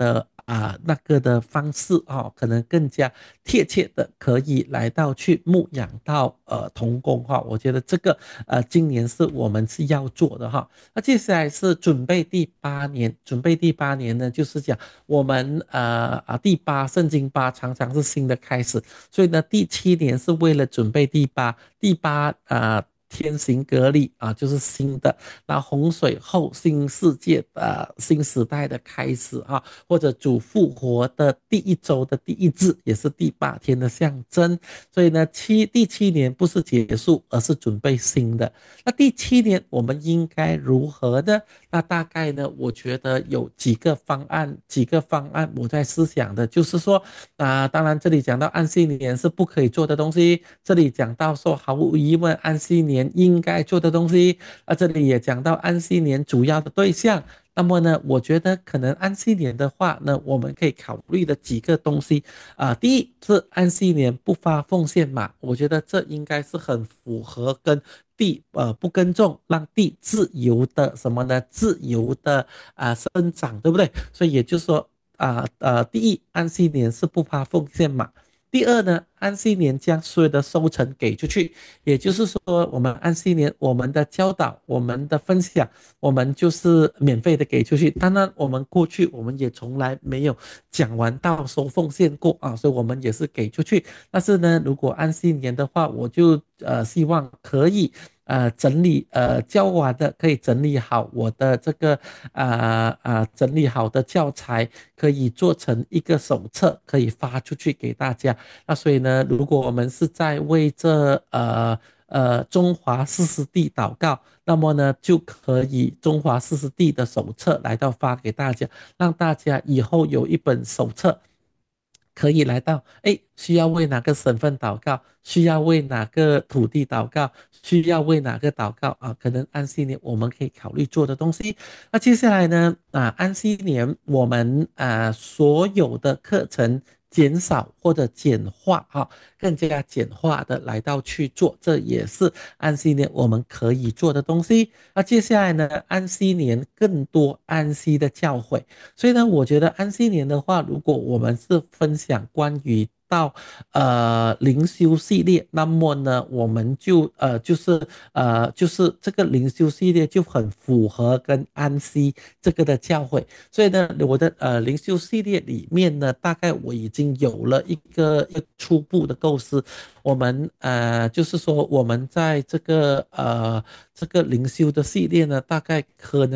那个的方式可能更加贴切的可以来到去牧养到童工我觉得这个今年是我们是要做的那接下来是准备第8年，准备第八年呢，就是讲我们第8圣经八常常是新的开始，所以呢第7年是为了准备第八天行隔离就是新的，那洪水后新世界的新时代的开始或者主复活的第1周的第1日，也是第8天的象征。所以呢，第7年不是结束，而是准备新的。那第7年我们应该如何呢？那大概呢，我觉得有几个方案我在思想的，就是说当然这里讲到安息年是不可以做的东西，这里讲到说毫无疑问安息年应该做的东西，这里也讲到安息年主要的对象。那么呢，我觉得可能安息年的话呢，我们可以考虑的几个东西第一是安息年不发奉献嘛，我觉得这应该是很符合跟地不耕种，让地自由的什么呢？自由的生长，对不对？所以也就是说第一，安息年是不发奉献嘛。第二呢，安息年将所有的收成给出去，也就是说，我们安息年我们的教导、我们的分享，我们就是免费的给出去。当然，我们过去我们也从来没有讲完到收奉献过所以我们也是给出去。但是呢，如果安息年的话，我就希望可以整理教完的可以整理好我的这个整理好的教材，可以做成一个手册，可以发出去给大家。那所以呢，如果我们是在为这中华四师弟祷告，那么呢就可以中华四师弟的手册来到发给大家，让大家以后有一本手册。可以来到，需要为哪个省份祷告，需要为哪个土地祷告，需要为哪个祷告可能安息年我们可以考虑做的东西。那接下来呢，安息年我们所有的课程减少或者简化更加简化的来到去做，这也是安息年我们可以做的东西。那接下来呢，安息年更多安息的教诲。所以呢，我觉得安息年的话，如果我们是分享关于到灵修系列，那么呢，我们就是这个灵修系列就很符合跟安息这个的教诲。所以呢，我的灵修系列里面呢，大概我已经有了一个初步的构思。我们就是说我们在这个灵修的系列呢，大概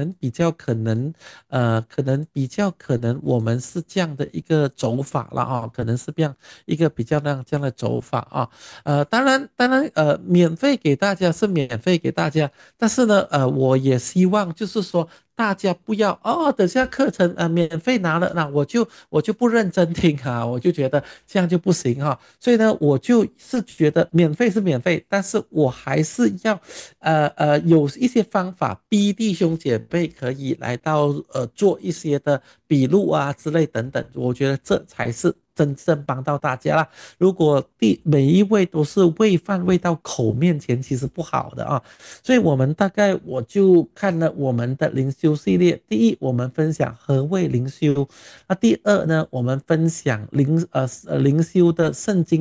可能比较可能我们是这样的一个走法了可能是一个比较这样的走法当然免费给大家是免费给大家，但是呢我也希望就是说大家不要等下课程免费拿了，那我就不认真听我就觉得这样就不行所以呢，我就是觉得免费是免费，但是我还是要有一些方法逼弟兄姐妹可以来到做一些的笔录之类等等，我觉得这才是真正帮到大家啦。如果每一位都是喂饭喂到口面前，其实不好的所以我们大概我就看了我们的灵修系列，第一，我们分享何谓灵修，那第二呢，我们分享灵修的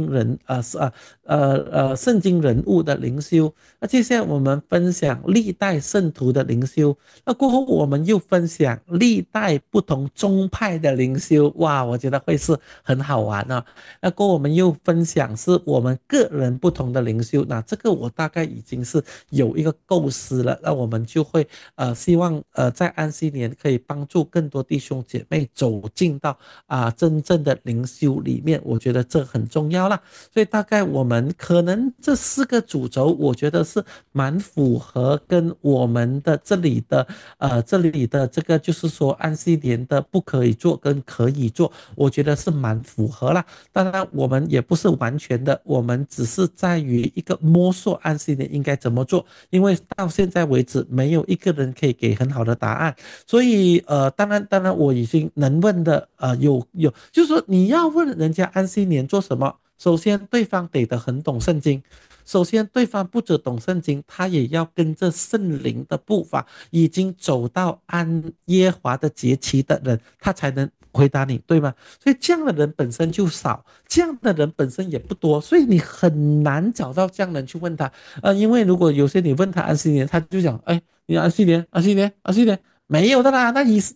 圣经人物的灵修，那接下来我们分享历代圣徒的灵修，那过后我们又分享历代不同宗派的灵修，哇，我觉得会是很好玩那过后我们又分享是我们个人不同的灵修，那这个我大概已经是有一个构思了，那我们就会希望在安息年可以帮助更多弟兄姐妹走进到真正的灵修里面，我觉得这很重要啦。所以大概我们可能这4个主轴，我觉得是蛮符合跟我们的这里的这个就是说安息年的不可以做跟可以做，我觉得是蛮符合啦。当然我们也不是完全的，我们只是在于一个摸索安息年应该怎么做，因为到现在为止没有一个人可以给很好的答案。所以当然我已经能问的有，就是说你要问人家安息年做什么，首先对方得很懂圣经，首先对方不只懂圣经，他也要跟着圣灵的步伐，已经走到安耶华的节期的人，他才能回答你，对吗？所以这样的人本身就少，这样的人本身也不多，所以你很难找到这样的人去问他。因为如果有些你问他安息年，他就讲，哎，你安息年，安息年，安息年，没有的啦，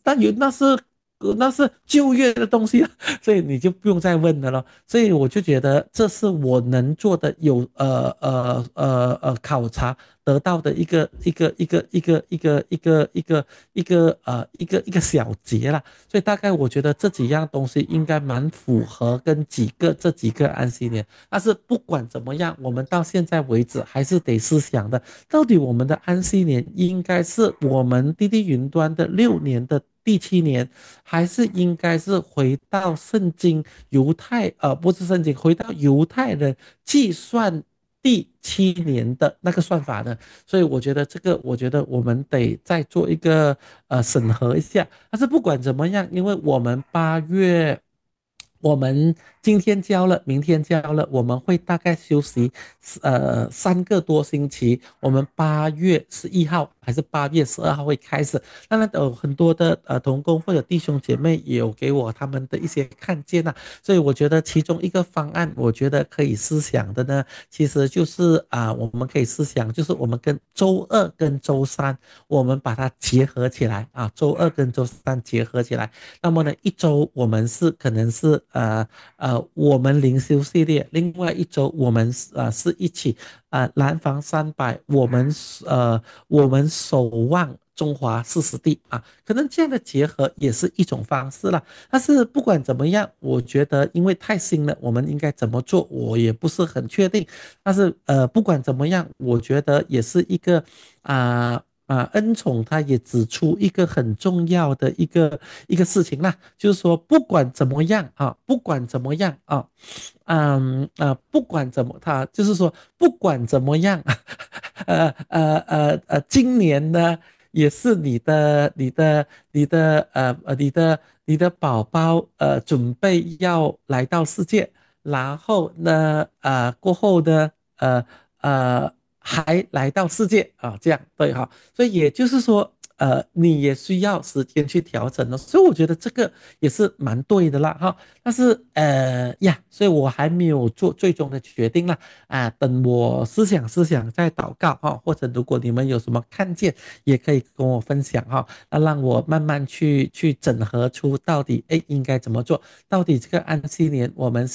那是旧约的东西啊，所以你就不用再问了咯。所以我就觉得这是我能做的考察得到的一个小节啦。所以大概我觉得这几样东西应该蛮符合跟这几个安息年。但是不管怎么样，我们到现在为止还是得思想的，到底我们的安息年应该是我们滴滴云端的6年的第7年，还是应该是回到圣经不是圣经，回到犹太人计算第7年的那个算法呢？所以我觉得这个，我觉得我们得再做一个审核一下。但是不管怎么样，因为我们8月，我们今天交了，明天交了，我们会大概休息3个多星期。我们8月11号还是8月12号会开始。当然，很多的同工或者弟兄姐妹也有给我他们的一些看见呐、所以我觉得其中一个方案，我觉得可以思想的呢，其实就是我们可以思想，就是我们跟周二跟周三，我们把它结合起来啊，周二跟周三结合起来。那么呢，一周我们可能是我们灵修系列，另外一周我们是一起南方300，我们守望中华40地啊，可能这样的结合也是一种方式啦。但是不管怎么样，我觉得因为太新了，我们应该怎么做，我也不是很确定。但是不管怎么样，我觉得也是一个恩宠他也指出一个很重要的一个事情啦，就是说不管怎么样啊，不管怎么样啊，不管怎么，他就是说不管怎么样，今年呢也是你的宝宝准备要来到世界，然后呢过后呢还来到世界啊，这样对哈。所以也就是说，你也需要时间去调整的，所以我觉得这个也是蛮对的啦哈。但是所以我还没有做最终的决定啦等我思想再祷告哈，或者如果你们有什么看见，也可以跟我分享哈，那让我慢慢去整合出到底应该怎么做，到底这个安息年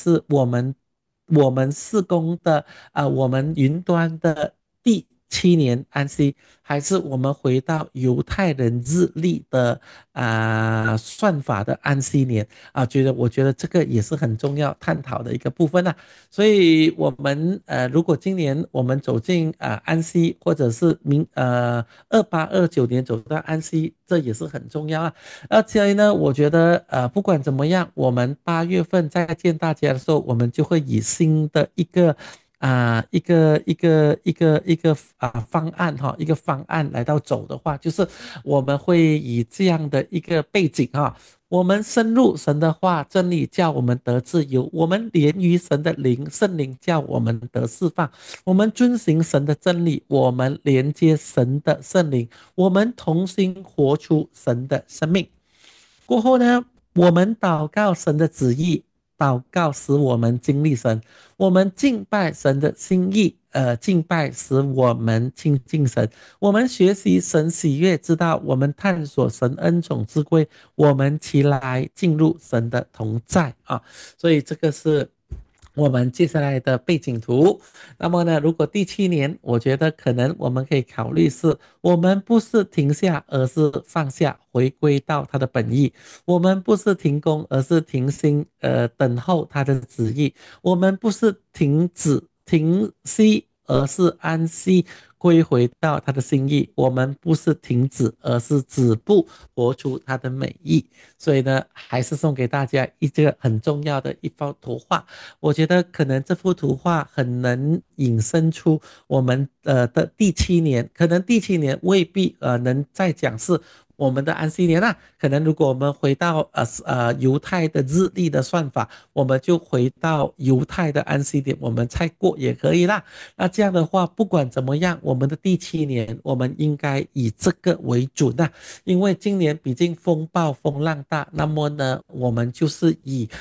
我们施工的我们云端的第7年安息，还是我们回到犹太人日历的算法的安息年我觉得这个也是很重要探讨的一个部分所以我们如果今年我们走进安息，或者是28、29年走到安息，这也是很重要而且呢，我觉得不管怎么样，我们8月份再见大家的时候，我们就会以新的方案一个方案来到走的话，就是我们会以这样的一个背景我们深入神的话，真理叫我们得自由；我们连于神的灵，圣灵叫我们得释放。我们遵行神的真理，我们连接神的圣灵，我们同心活出神的生命。过后呢，我们祷告神的旨意，祷告使我们经历神，我们敬拜神的心意，敬拜使我们亲近神，我们学习神喜悦之道，我们探索神恩宠之规，我们起来进入神的同在所以这个是我们接下来的背景图。那么呢，如果第7年，我觉得可能我们可以考虑是，我们不是停下，而是放下，回归到他的本意。我们不是停工，而是停心，等候他的旨意。我们不是停止、停息，而是安息，归回到他的心意。我们不是停止，而是止步，活出他的美意。所以呢，还是送给大家这个很重要的一幅图画。我觉得可能这幅图画很能引申出我们的第7年，可能第7年未必能再讲是我们的安息年啊，可能如果我们回到犹太的日历的算法，我们就回到犹太的安息年，我们再过也可以啦。那这样的话，不管怎么样，我们的第7年，我们应该以这个为准啊，因为今年毕竟风暴风浪大，那么呢，我们就是以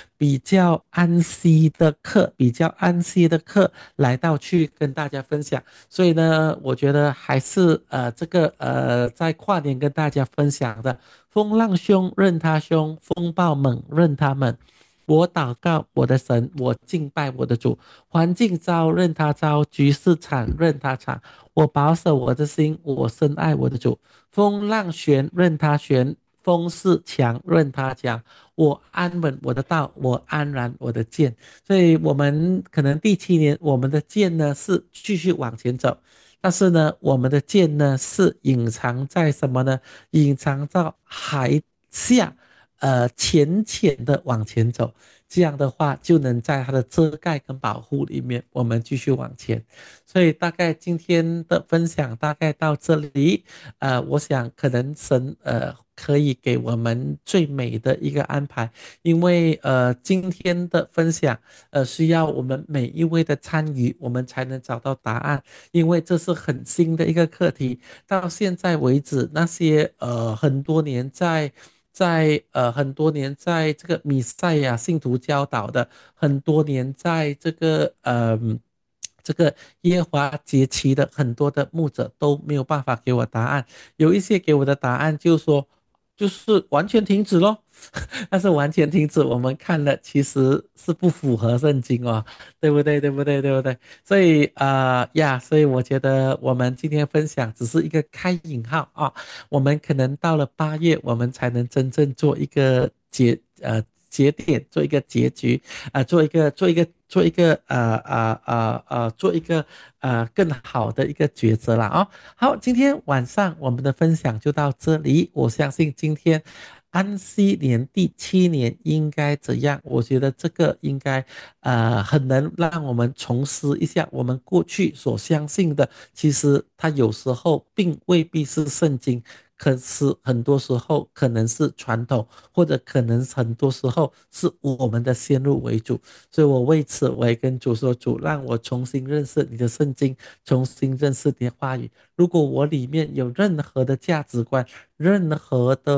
比较安息的课来到去跟大家分享。所以呢，我觉得还是这个在跨年跟大家分享的，风浪凶任它凶，风暴猛任它猛。我祷告我的神，我敬拜我的主。环境糟任它糟，局势惨任它惨。我保守我的心，我深爱我的主。风浪旋任它旋，风势强任它强。我安稳我的道，我安然我的剑。所以我们可能第7年，我们的剑呢是继续往前走，但是呢，我们的剑呢是隐藏在什么呢？隐藏在海下，浅浅的往前走。这样的话，就能在它的遮盖跟保护里面，我们继续往前。所以大概今天的分享大概到这里。我想可能神可以给我们最美的一个安排，因为今天的分享需要我们每一位的参与，我们才能找到答案，因为这是很新的一个课题。到现在为止，那些很多年很多年在这个米赛亚信徒教导的，很多年在这个耶和华节期的很多的牧者都没有办法给我答案，有一些给我的答案就是说，就是完全停止咯。但是完全停止，我们看了其实是不符合圣经哦，对不对？对不对？对不对？所以所以我觉得我们今天分享只是一个开引号啊，我们可能到了8月，我们才能真正做一个节点，做一个结局，做一个更好的一个抉择了啊。好，今天晚上我们的分享就到这里。我相信今天安息年第7年应该怎样？我觉得这个应该很能让我们重思一下我们过去所相信的，其实它有时候并未必是圣经。可是很多时候可能是传统，或者可能很多时候是我们的先入为主，所以我为此我也跟主说，主让我重新认识你的圣经，重新认识你的话语。如果我里面有任何的价值观，任何的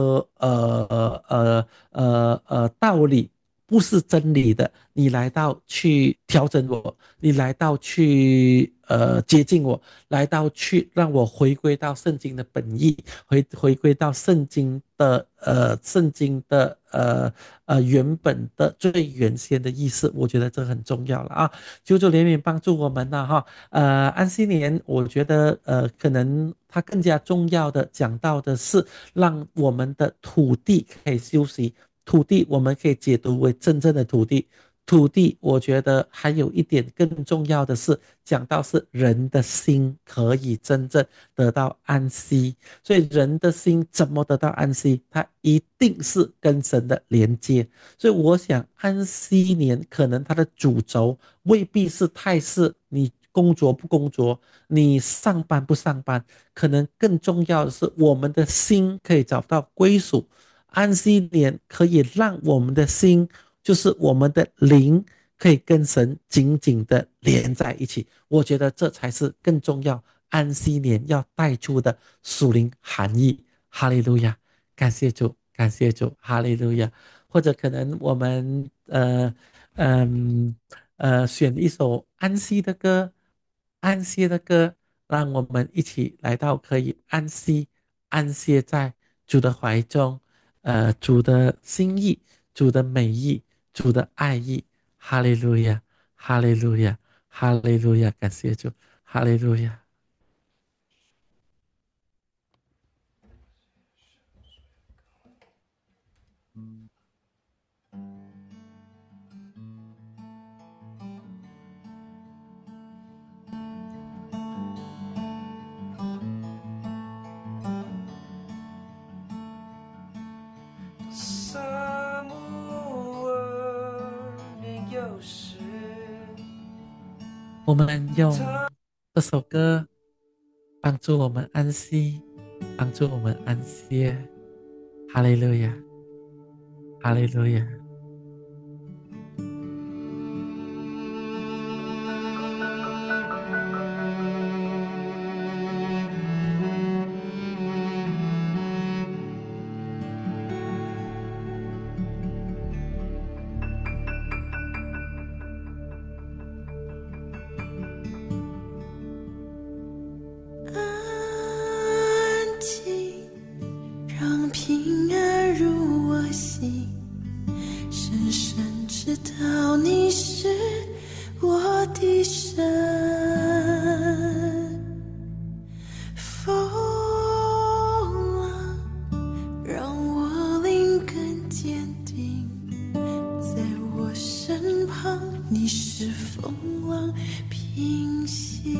道理不是真理的，你来到去调整我，你来到去接近我，来到去让我回归到圣经的本意，回归到圣经的原本的最原先的意思，我觉得这很重要了啊！求主怜悯帮助我们呐、哈。安息年，我觉得可能它更加重要的讲到的是，让我们的土地可以休息。土地我们可以解读为真正的土地。土地，我觉得还有一点更重要的是，讲到是人的心可以真正得到安息。所以人的心怎么得到安息？它一定是跟神的连接。所以我想安息年可能它的主轴未必是太是你工作不工作，你上班不上班，可能更重要的是我们的心可以找到归属。安息年可以让我们的心，就是我们的灵，可以跟神紧紧的连在一起。我觉得这才是更重要。安息年要带出的属灵含义。哈利路亚，感谢主，感谢主，哈利路亚。或者可能我们嗯选一首安息的歌，安息的歌，让我们一起来到可以安息，安歇在主的怀中，主的心意，主的美意，主的爱意。哈利路亚，哈利路亚，哈利路亚，感谢主，哈利路亚。 沙漠儿年幼时， 我们用这首歌帮助我们安息，帮助我们安歇。 哈利路亚，哈利路亚。 安静，让平安入我心，深深知道你是我的神。风浪让我灵更坚定，在我身旁，你是风浪平息。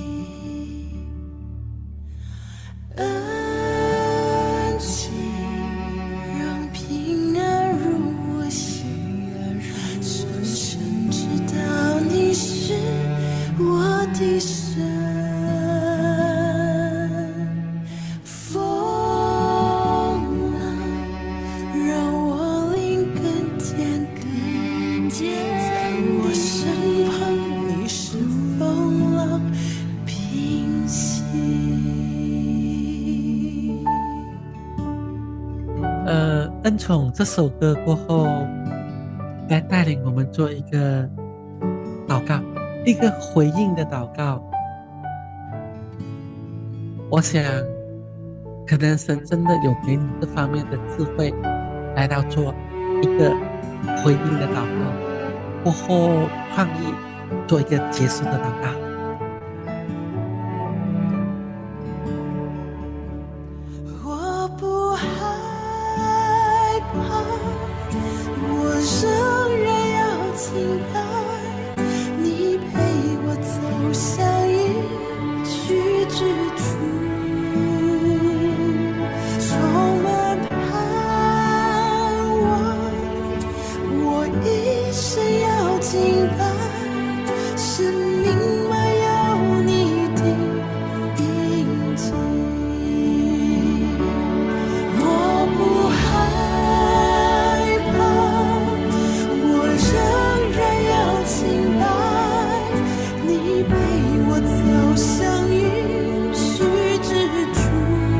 安静，让平安入我心，深深知道你是我的神。风浪让我灵更坚定，在我身旁，你是风浪平息。 恩宠这首歌过后，来带领我们做一个祷告，一个回应的祷告。我想，可能神真的有给你这方面的智慧，来到做一个回应的祷告。过后创意做一个结束的祷告。 我不害怕，我仍然要敬拜，你陪我走向应许之处，充满盼望，我一生要敬拜，生命满有你的印记。我不害怕，我仍然要敬拜，你陪我走向应许之处，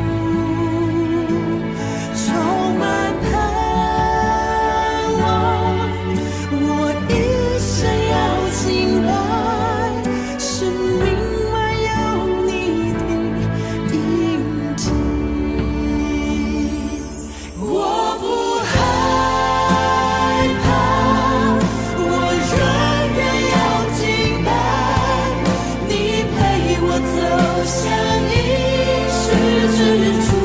充满盼望，我一生要敬拜，生命满有你的印记。我不害怕，我仍然要敬拜，你陪我走向应许之处，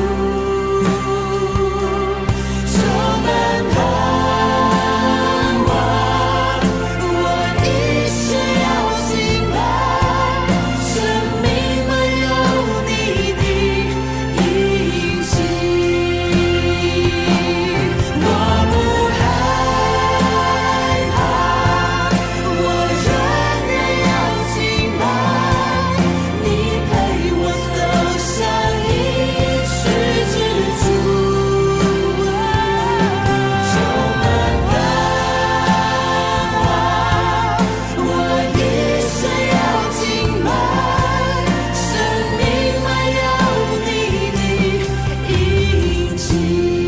充满盼望，我一生要敬拜，生命满有你的印记。我不害怕，我仍然要敬拜，你陪我走向应许之处，充满盼望，我一生要敬拜，生命满有你的印记。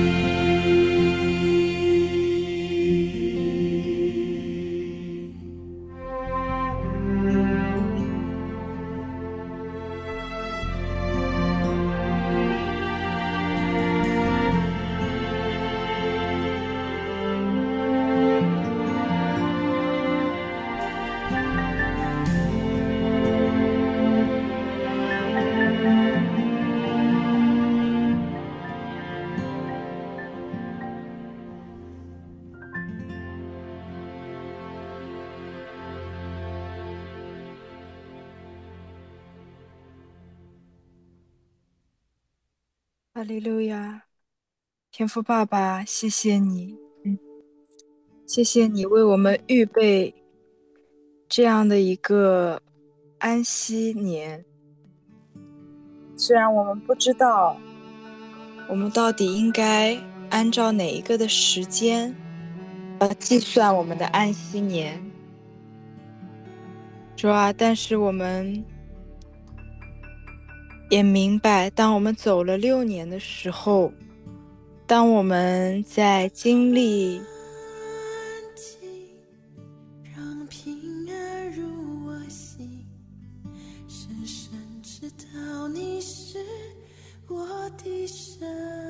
哈利路亚，天父爸爸，谢谢你，谢谢你为我们预备这样的一个安息年。虽然我们不知道我们到底应该按照哪一个的时间计算我们的安息年。主啊，但是我们也明白，当我们走了6年的时候，当我们在经历安静，让平安入我心，深深知道你是我的神。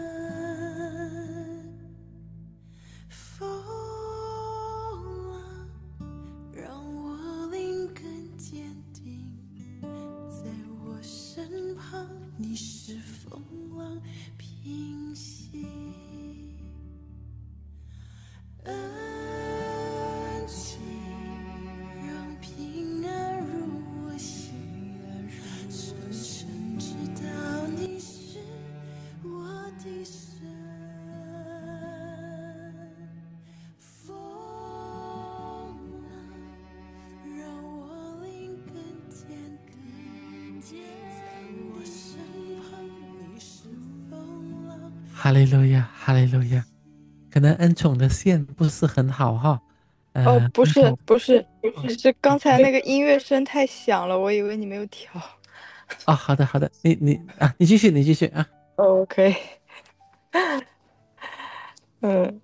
风浪让我灵更坚定，在我身旁，你是风浪平息。安静，让平安入我心，深深知道你是我的神。风浪让我灵更坚定，在我身旁，你是风浪。 哈利路亚，哈利路亚。可能恩宠的线不是很好哈， 不是恩宠不是，是刚才对那个音乐声太响了，我以为你没有调。 啊，好的好的，你继续啊。 OK，嗯，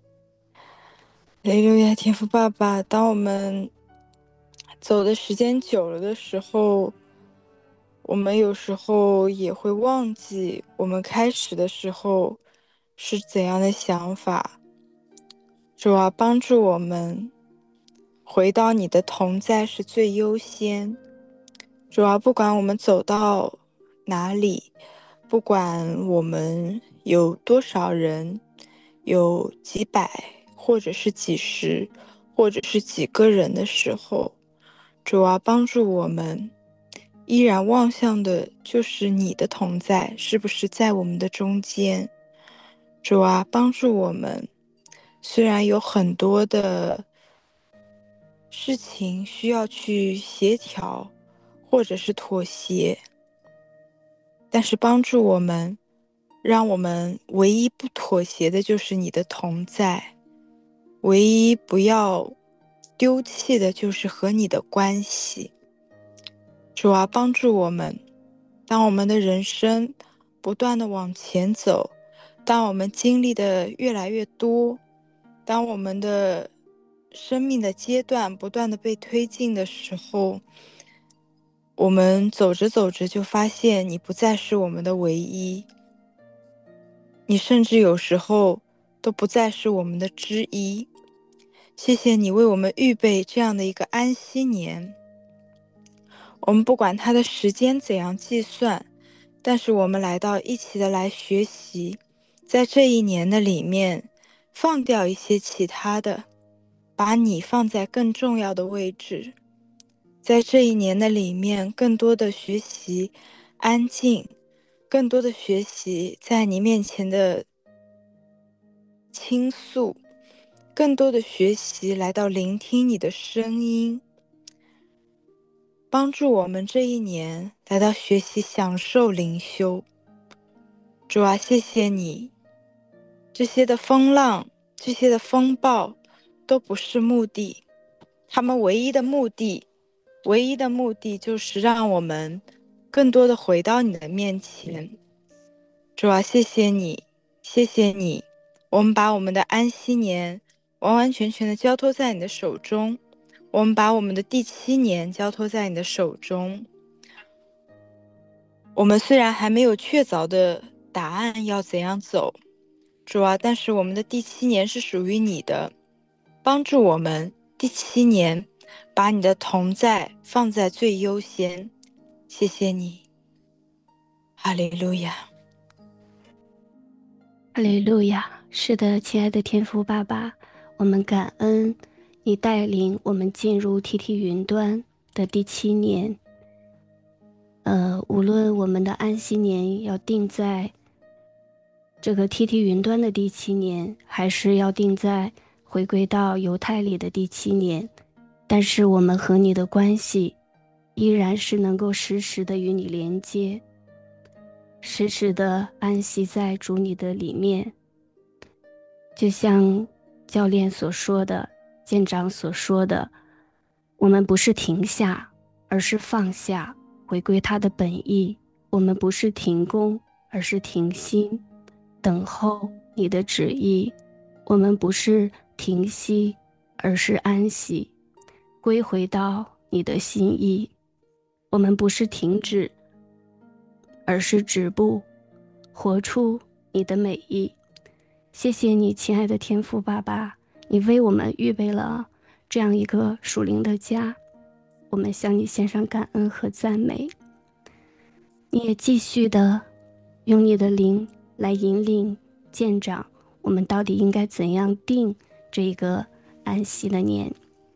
雷路亚天父爸爸，当我们走的时间久了的时候，我们有时候也会忘记我们开始的时候是怎样的想法。主啊，帮助我们回到你的同在是最优先。主啊，不管我们走到哪里，不管我们有多少人，有几百，或者是几十，或者是几个人的时候，主啊，帮助我们依然望向的就是你的同在，是不是在我们的中间？主啊，帮助我们，虽然有很多的事情需要去协调，或者是妥协，但是帮助我们，让我们唯一不妥协的就是你的同在，唯一不要丢弃的就是和你的关系。主啊，帮助我们，当我们的人生不断的往前走，当我们经历的越来越多，当我们的生命的阶段不断的被推进的时候，我们走着走着就发现你不再是我们的唯一，你甚至有时候都不再是我们的之一。谢谢你为我们预备这样的一个安息年，我们不管它的时间怎样计算，但是我们来到一起的来学习，在这一年的里面放掉一些其他的，把你放在更重要的位置，在这一年的里面更多的学习安静，更多的学习在你面前的倾诉，更多的学习来到聆听你的声音，帮助我们这一年来到学习享受灵修。主啊，谢谢你，这些的风浪，这些的风暴都不是目的，他们唯一的目的就是让我们更多的回到你的面前。主啊，谢谢你，谢谢你，我们把我们的安息年完完全全的交托在你的手中，我们把我们的第7年交托在你的手中。我们虽然还没有确凿的答案要怎样走，主啊，但是我们的第7年是属于你的，帮助我们第7年把你的同在放在最优先。谢谢你，哈利路亚。 哈利路亚！是的，亲爱的天父爸爸，我们感恩你带领我们进入 TT 云端的第7年。无论我们的安息年要定在这个 TT 云端的第7年，还是要定在回归到犹太里的第7年，但是我们和你的关系依然是能够时时的与你连接，时时的安息在主你的里面。 就像教练所说的，舰长所说的，我们不是停下，而是放下，回归它的本意。我们不是停工，而是停心，等候你的旨意。我们不是停息，而是安息，归回到你的心意。我们不是停止，而是止步，活出你的美意。谢谢你，亲爱的天父爸爸，你为我们预备了这样一个属灵的家，我们向你献上感恩和赞美。你也继续的用你的灵来引领舰长，我们到底应该怎样定这个安息的年，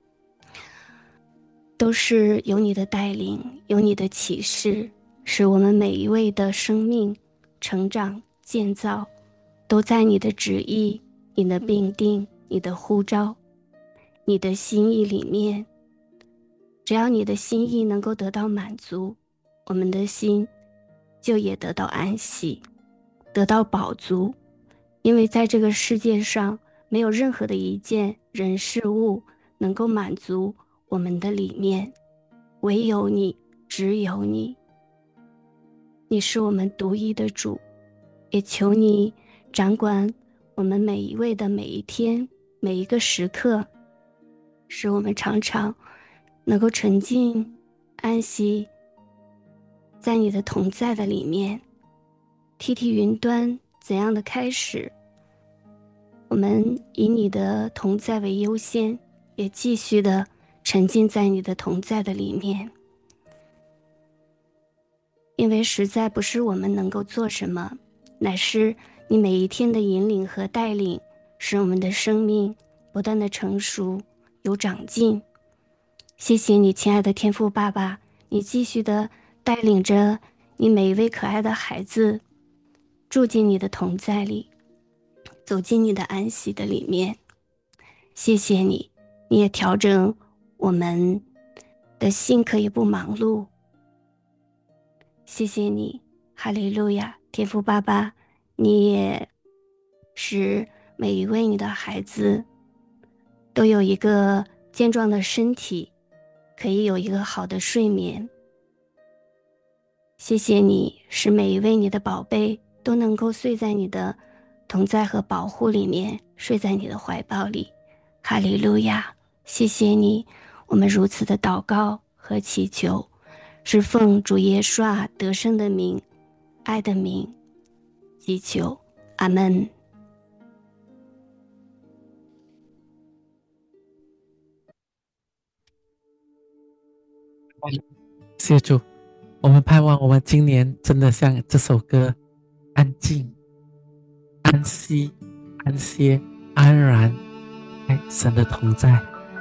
都是有你的带领，有你的启示，使我们每一位的生命成长建造都在你的旨意、你的命定、你的呼召、你的心意里面。只要你的心意能够得到满足，我们的心就也得到安息，得到饱足。因为在这个世界上，没有任何的一件人事物能够满足我们的里面，唯有你，只有你。你是我们独一的主，也求你掌管我们每一位的每一天，每一个时刻，使我们常常能够沉浸安息在你的同在的里面。梯梯云端怎样的开始，我们以你的同在为优先，也继续的沉浸在你的同在的里面。因为实在不是我们能够做什么，乃是你每一天的引领和带领，使我们的生命不断的成熟有长进。谢谢你，亲爱的天父爸爸，你继续的带领着你每一位可爱的孩子住进你的同在里，走进你的安息的里面。谢谢你，你也调整我们的心可以不忙碌。谢谢你，哈利路亚，天父爸爸，你也使每一位你的孩子都有一个健壮的身体，可以有一个好的睡眠。谢谢你，使每一位你的宝贝都能够睡在你的同在和保护里面，睡在你的怀抱里。哈利路亚，谢谢你，我们如此的祷告和祈求，是奉主耶稣得胜的名、爱的名祈求，阿们。 谢主，我们盼望我们今年真的像这首歌，安静、安息、安歇、安然，在神的同在。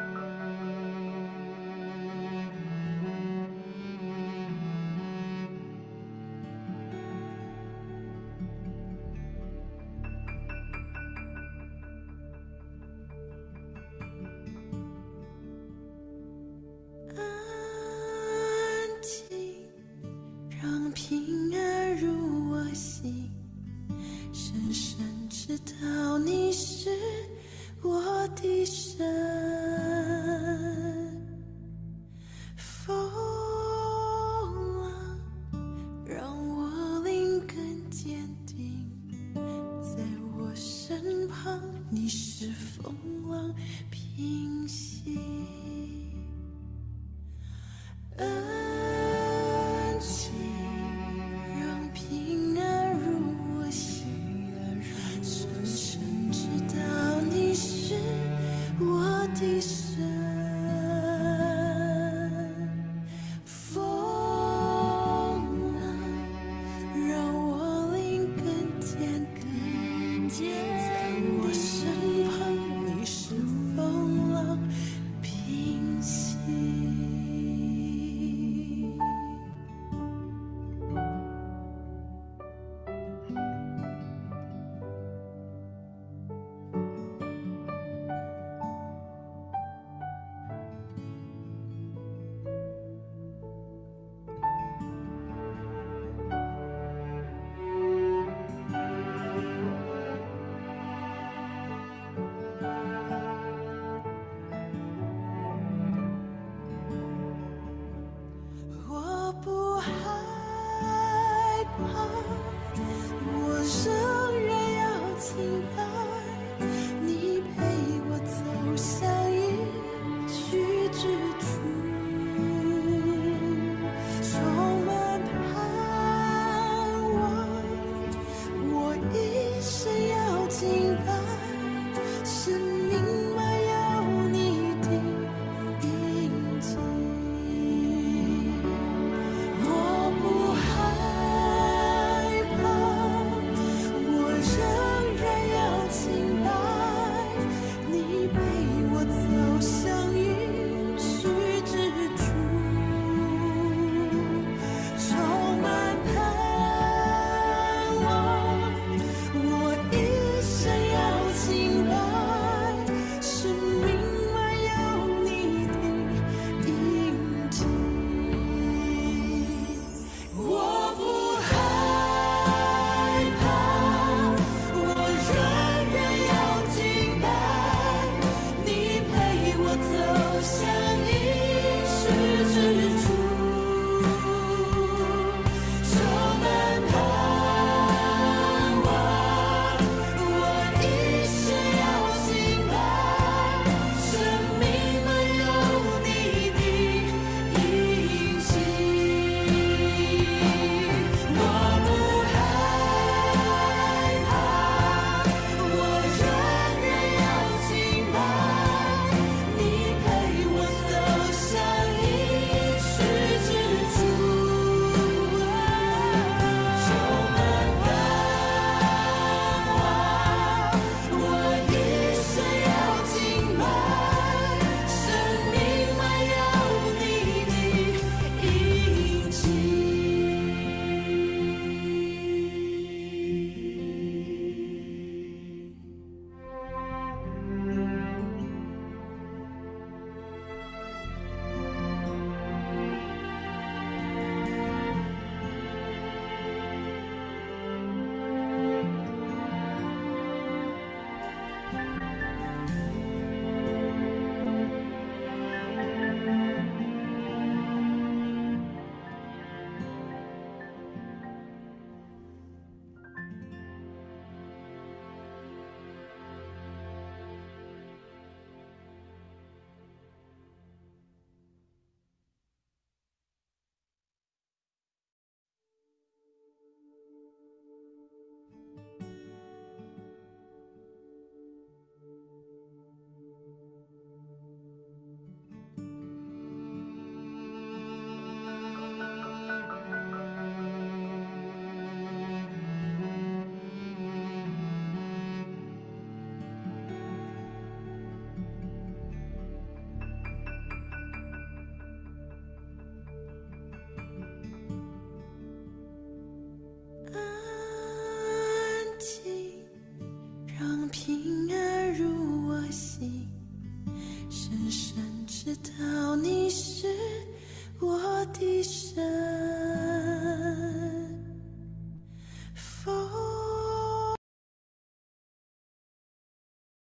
安静，让平安入我心，深深知道你是我的神。风浪让我灵更坚定，在我身旁，你是风浪平息。安静， 生。